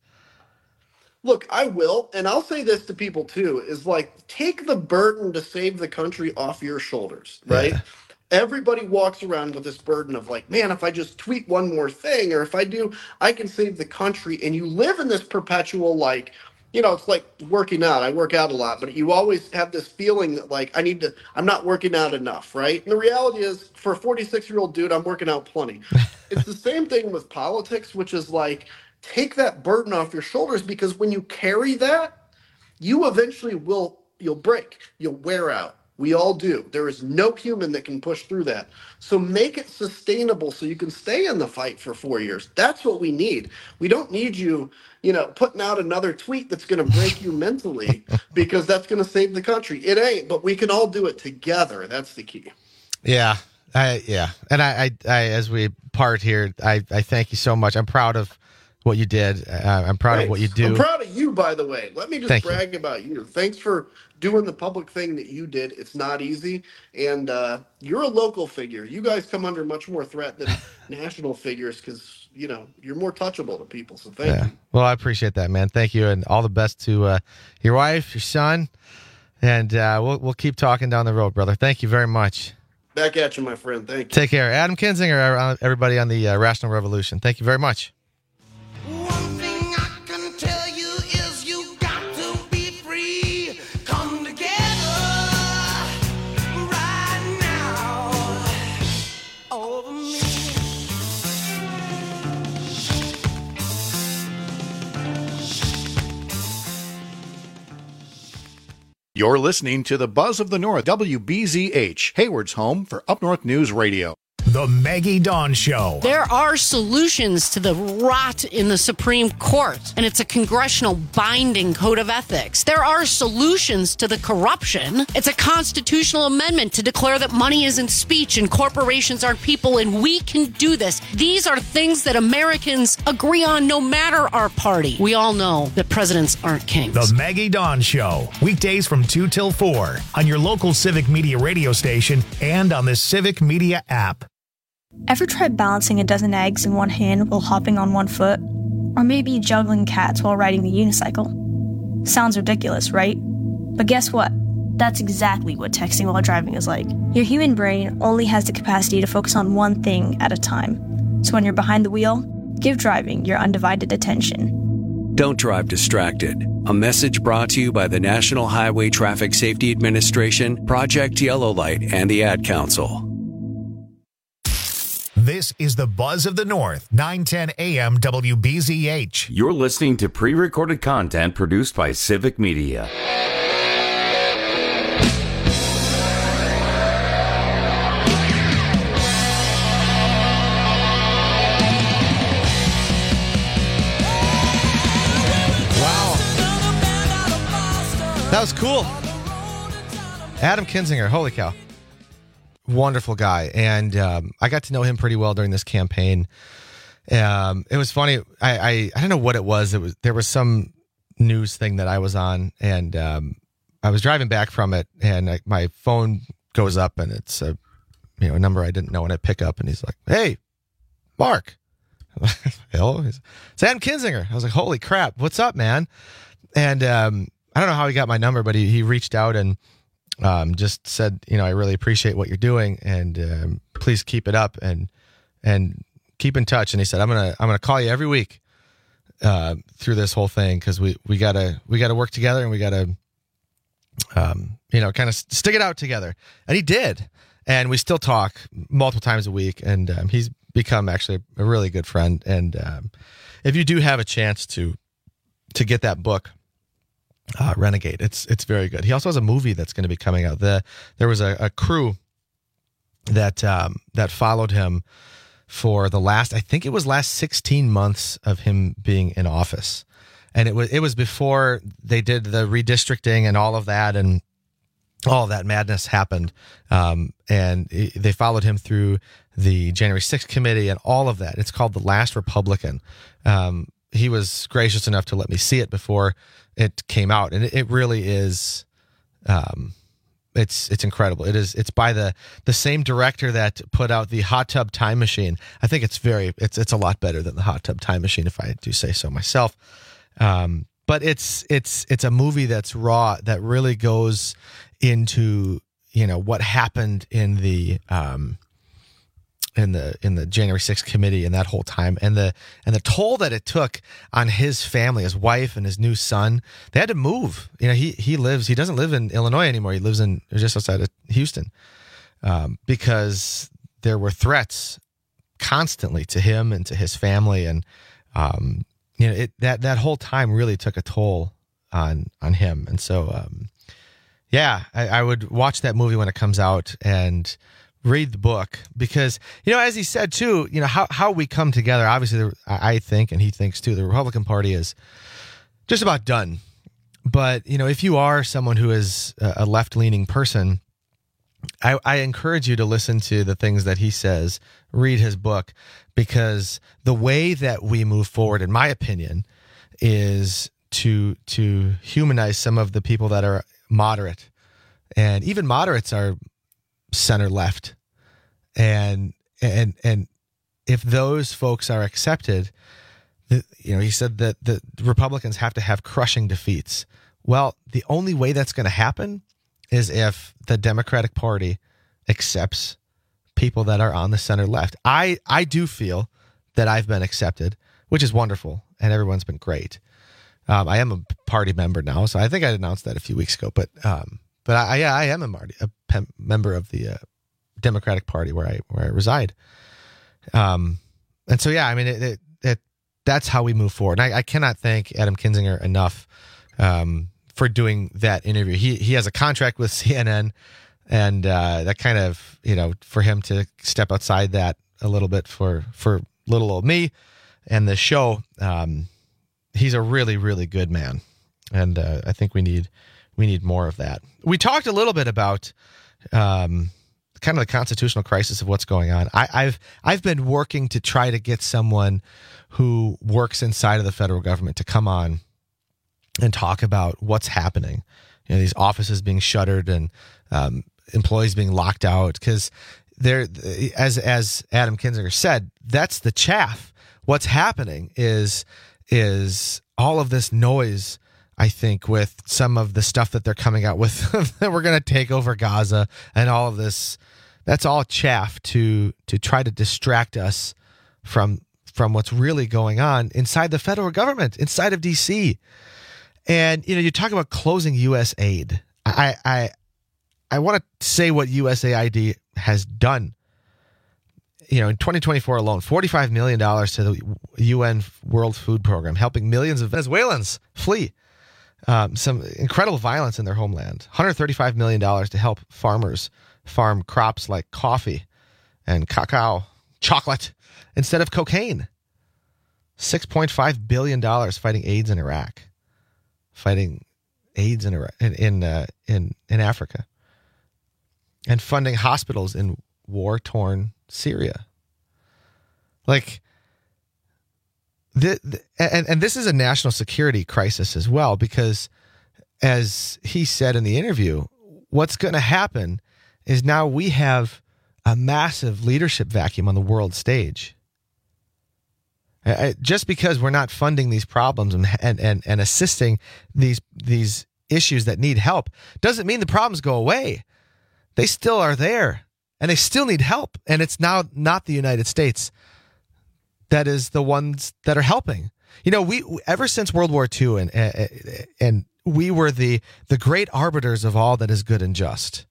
Speaker 16: Look, I will, and I'll say this to people too, is like, take the burden to save the country off your shoulders, right?
Speaker 13: Yeah.
Speaker 16: Everybody walks around with this burden of like, man, if I just tweet one more thing, or if I do, I can save the country. And you live in this perpetual, like, you know, it's like working out. I work out a lot, but you always have this feeling that like, I need to, I'm not working out enough, right? And the reality is, for a forty-six-year-old dude, I'm working out plenty. It's the same thing with politics, which is like, take that burden off your shoulders, because when you carry that, you eventually will, you'll break, you'll wear out. We all do. There is no human that can push through that. So make it sustainable so you can stay in the fight for four years. That's what we need. We don't need you, you know, putting out another tweet that's going to break you mentally, because that's going to save the country. It ain't, but we can all do it together. That's the key.
Speaker 13: Yeah. I yeah. And I, I, I as we part here, I, I thank you so much. I'm proud of what you did. Uh, I'm proud
Speaker 16: Thanks.
Speaker 13: of what you do.
Speaker 16: I'm proud of you, by the way. Let me just
Speaker 13: Thank
Speaker 16: brag about you. Thanks for doing the public thing that you did. It's not easy. And uh, you're a local figure. You guys come under much more threat than national figures, because, you know, you're more touchable to people. So thank
Speaker 13: Yeah.
Speaker 16: you.
Speaker 13: Well, I appreciate that, man. Thank you, and all the best to uh, your wife, your son, and uh, we'll we'll keep talking down the road, brother. Thank you very much.
Speaker 16: Back at you, my friend. Thank you.
Speaker 13: Take care, Adam Kinzinger, uh, everybody on the uh, Rational Revolution. Thank you very much.
Speaker 14: You're listening to the Buzz of the North, W B Z H, Hayward's home for Up North News Radio.
Speaker 1: The Maggie Dawn Show.
Speaker 2: There are solutions to the rot in the Supreme Court, and it's a congressional binding code of ethics. There are solutions to the corruption. It's a constitutional amendment to declare that money isn't speech and corporations aren't people, and we can do this. These are things that Americans agree on no matter our party. We all know that presidents aren't kings.
Speaker 1: The Maggie Dawn Show. Weekdays from two till four on your local Civic Media radio station and on the Civic Media app.
Speaker 3: Ever tried balancing a dozen eggs in one hand while hopping on one foot? Or maybe juggling cats while riding the unicycle? Sounds ridiculous, right? But guess what? That's exactly what texting while driving is like. Your human brain only has the capacity to focus on one thing at a time. So when you're behind the wheel, give driving your undivided attention.
Speaker 4: Don't drive distracted. A message brought to you by the National Highway Traffic Safety Administration, Project Yellow Light, and the Ad Council.
Speaker 1: This is the Buzz of the North, nine ten A M W B Z H.
Speaker 15: You're listening to pre-recorded content produced by Civic Media.
Speaker 13: Wow. That was cool. Adam Kinzinger, holy cow. Wonderful guy, and um, I got to know him pretty well during this campaign. Um, it was funny. I, I I don't know what it was. It was there was some news thing that I was on, and um, I was driving back from it, and I, my phone goes up, and it's a you know a number I didn't know, and I pick up, and he's like, "Hey, Mark." Hello, it's Adam Kinzinger. I was like, "Holy crap, what's up, man?" And um, I don't know how he got my number, but he he reached out and. Um, just said, you know, I really appreciate what you're doing, and um, please keep it up and and keep in touch. And he said, I'm gonna I'm gonna call you every week uh, through this whole thing because we we gotta we gotta work together and we gotta um, you know kind of stick it out together. And he did, and we still talk multiple times a week. And um, he's become actually a really good friend. And um, if you do have a chance to to get that book. Uh, Renegade. It's it's very good. He also has a movie that's going to be coming out. The there was a, a crew that um, that followed him for the last, I think it was last sixteen months of him being in office, and it was it was before they did the redistricting and all of that, and all of that madness happened. Um, and they followed him through the January sixth committee and all of that. It's called The Last Republican. Um, he was gracious enough to let me see it before it came out, and it, it really is um it's it's incredible. It is it's by the the same director that put out the Hot Tub Time Machine. I think it's very it's it's a lot better than the Hot Tub Time Machine, if I do say so myself. Um but it's it's it's a movie that's raw, that really goes into, you know, what happened in the um in the in the January sixth committee and that whole time, and the and the toll that it took on his family, his wife and his new son. They had to move. You know, he he lives he doesn't live in Illinois anymore. He lives in just outside of Houston, um, because there were threats constantly to him and to his family, and um, you know it that that whole time really took a toll on on him. And so um, yeah, I, I would watch that movie when it comes out and read the book, because, you know, as he said too, you know, how, how we come together, obviously the, I think, and he thinks too, the Republican Party is just about done. But, you know, if you are someone who is a left-leaning person, I, I encourage you to listen to the things that he says, read his book, because the way that we move forward, in my opinion, is to to humanize some of the people that are moderate. And even moderates are center left, and and and if those folks are accepted, the, you know, he said that the Republicans have to have crushing defeats. Well, the only way that's going to happen is if the Democratic Party accepts people that are on the center left. I I do feel that I've been accepted, which is wonderful, and everyone's been great. Um, I am a party member now, so I think I announced that a few weeks ago, but um, but I yeah I am a Marty. A member of the uh, Democratic Party where I where I reside, um, and so yeah, I mean it, it, it that's how we move forward. And I, I cannot thank Adam Kinzinger enough um, for doing that interview. He he has a contract with C N N, and uh, that kind of, you know, for him to step outside that a little bit for for little old me and the show. Um, he's a really really good man, and uh, I think we need we need more of that. We talked a little bit about um, kind of the constitutional crisis of what's going on. I, I've I've been working to try to get someone who works inside of the federal government to come on and talk about what's happening. You know, these offices being shuttered and um, employees being locked out, because there, as as Adam Kinzinger said, that's the chaff. What's happening is is all of this noise, I think, with some of the stuff that they're coming out with that we're going to take over Gaza and all of this. That's all chaff to to try to distract us from from what's really going on inside the federal government, inside of D C. And, you know, you talk about closing U S aid. I I I want to say what U S A I D has done. You know, in twenty twenty-four alone, forty-five million dollars to the U N World Food Program, helping millions of Venezuelans flee um, some incredible violence in their homeland. one hundred thirty-five million dollars to help farmers farm crops like coffee and cacao, chocolate, instead of cocaine. six point five billion dollars fighting AIDS in Iraq. Fighting AIDS in Iraq, in in, uh, in in Africa. And funding hospitals in war-torn Syria. Like, the, the and, and this is a national security crisis as well, because as he said in the interview, what's going to happen is now we have a massive leadership vacuum on the world stage. I, just because we're not funding these problems and, and, and, and assisting these these issues that need help doesn't mean the problems go away. They still are there, and they still need help. And it's now not the United States that is the ones that are helping. You know, we ever since World War Two, and and we were the the great arbiters of all that is good and just.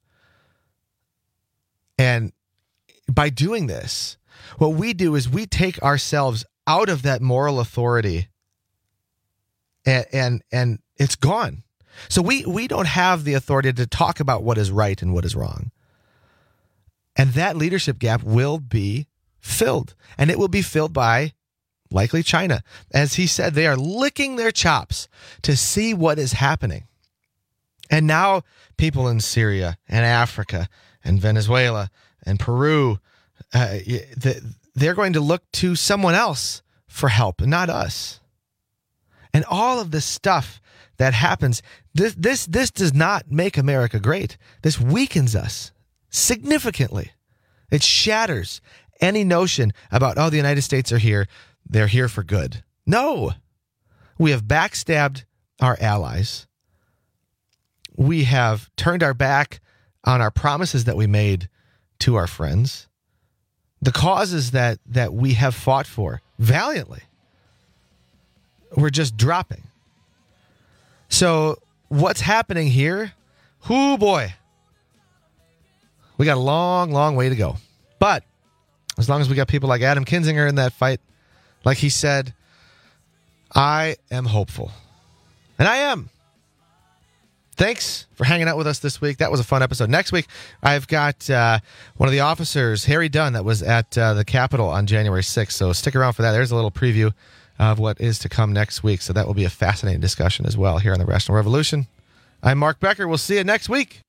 Speaker 13: And by doing this, what we do is we take ourselves out of that moral authority, and and, and it's gone. So we, we don't have the authority to talk about what is right and what is wrong. And that leadership gap will be filled. And it will be filled by likely China. As he said, they are licking their chops to see what is happening. And now people in Syria and Africa and Venezuela and Peru, uh, they're going to look to someone else for help, not us. And all of this stuff that happens, this this this does not make America great. This weakens us significantly. It shatters any notion about, oh, the United States are here, they're here for good. No. We have backstabbed our allies. We have turned our back on our promises that we made to our friends. The causes that, that we have fought for valiantly, we're just dropping. So what's happening here? Whoo boy. We got a long, long way to go. But as long as we got people like Adam Kinzinger in that fight, like he said, I am hopeful. And I am. Thanks for hanging out with us this week. That was a fun episode. Next week, I've got uh, one of the officers, Harry Dunn, that was at uh, the Capitol on January sixth. So stick around for that. There's a little preview of what is to come next week. So that will be a fascinating discussion as well here on the Rational Revolution. I'm Mark Becker. We'll see you next week.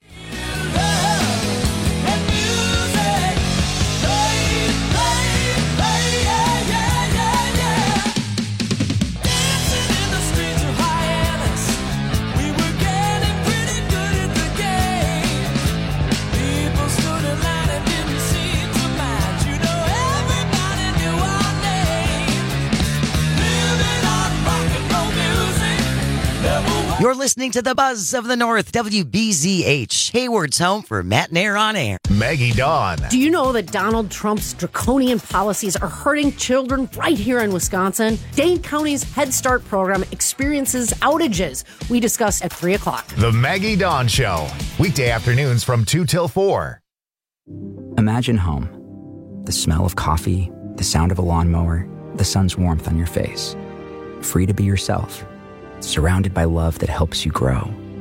Speaker 5: You're listening to the Buzz of the North, W B Z H, Hayward's home for Matt Nair on air.
Speaker 1: Maggie Dawn.
Speaker 2: Do you know that Donald Trump's draconian policies are hurting children right here in Wisconsin? Dane County's Head Start program experiences outages. We discuss at three o'clock.
Speaker 1: The Maggie Dawn Show, weekday afternoons from two till four.
Speaker 6: Imagine home. The smell of coffee, the sound of a lawnmower, the sun's warmth on your face. Free to be yourself. Surrounded by love that helps you grow.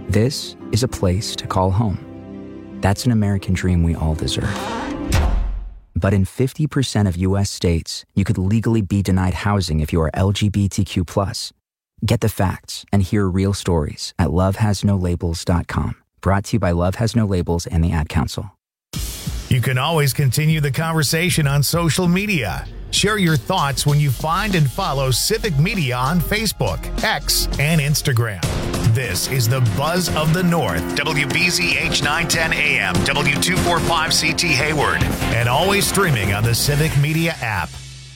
Speaker 6: This is a place to call home. That's an American dream we all deserve. But in fifty percent of U S states, you could legally be denied housing if you are L G B T Q plus. Get the facts and hear real stories at love has no labels dot com. Brought to you by Love Has No Labels and the Ad Council.
Speaker 1: You can always continue the conversation on social media. Share your thoughts when you find and follow Civic Media on Facebook, X, and Instagram. This is the Buzz of the North, W B Z H nine ten A M, W two forty-five C T Hayward, and always streaming on the Civic Media app.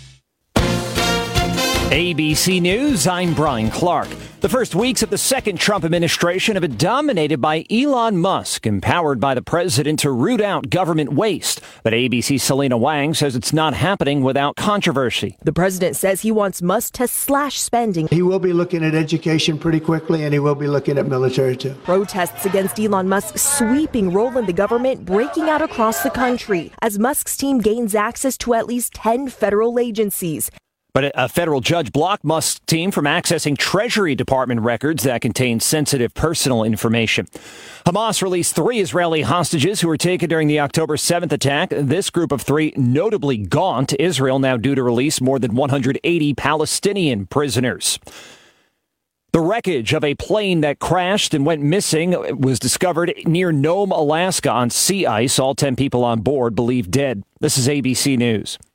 Speaker 21: A B C News, I'm Brian Clark. The first weeks of the second Trump administration have been dominated by Elon Musk, empowered by the president to root out government waste. But A B C's Selena Wang says it's not happening without controversy.
Speaker 7: The president says he wants Musk to slash spending.
Speaker 8: He will be looking at education pretty quickly, and he will be looking at military too.
Speaker 7: Protests against Elon Musk's sweeping role in the government breaking out across the country as Musk's team gains access to at least ten federal agencies.
Speaker 21: But a federal judge blocked Musk's team from accessing Treasury Department records that contain sensitive personal information. Hamas released three Israeli hostages who were taken during the October seventh attack. This group of three notably gaunt. Israel now due to release more than one hundred eighty Palestinian prisoners. The wreckage of a plane that crashed and went missing was discovered near Nome, Alaska on sea ice. All ten people on board believed dead. This is A B C News.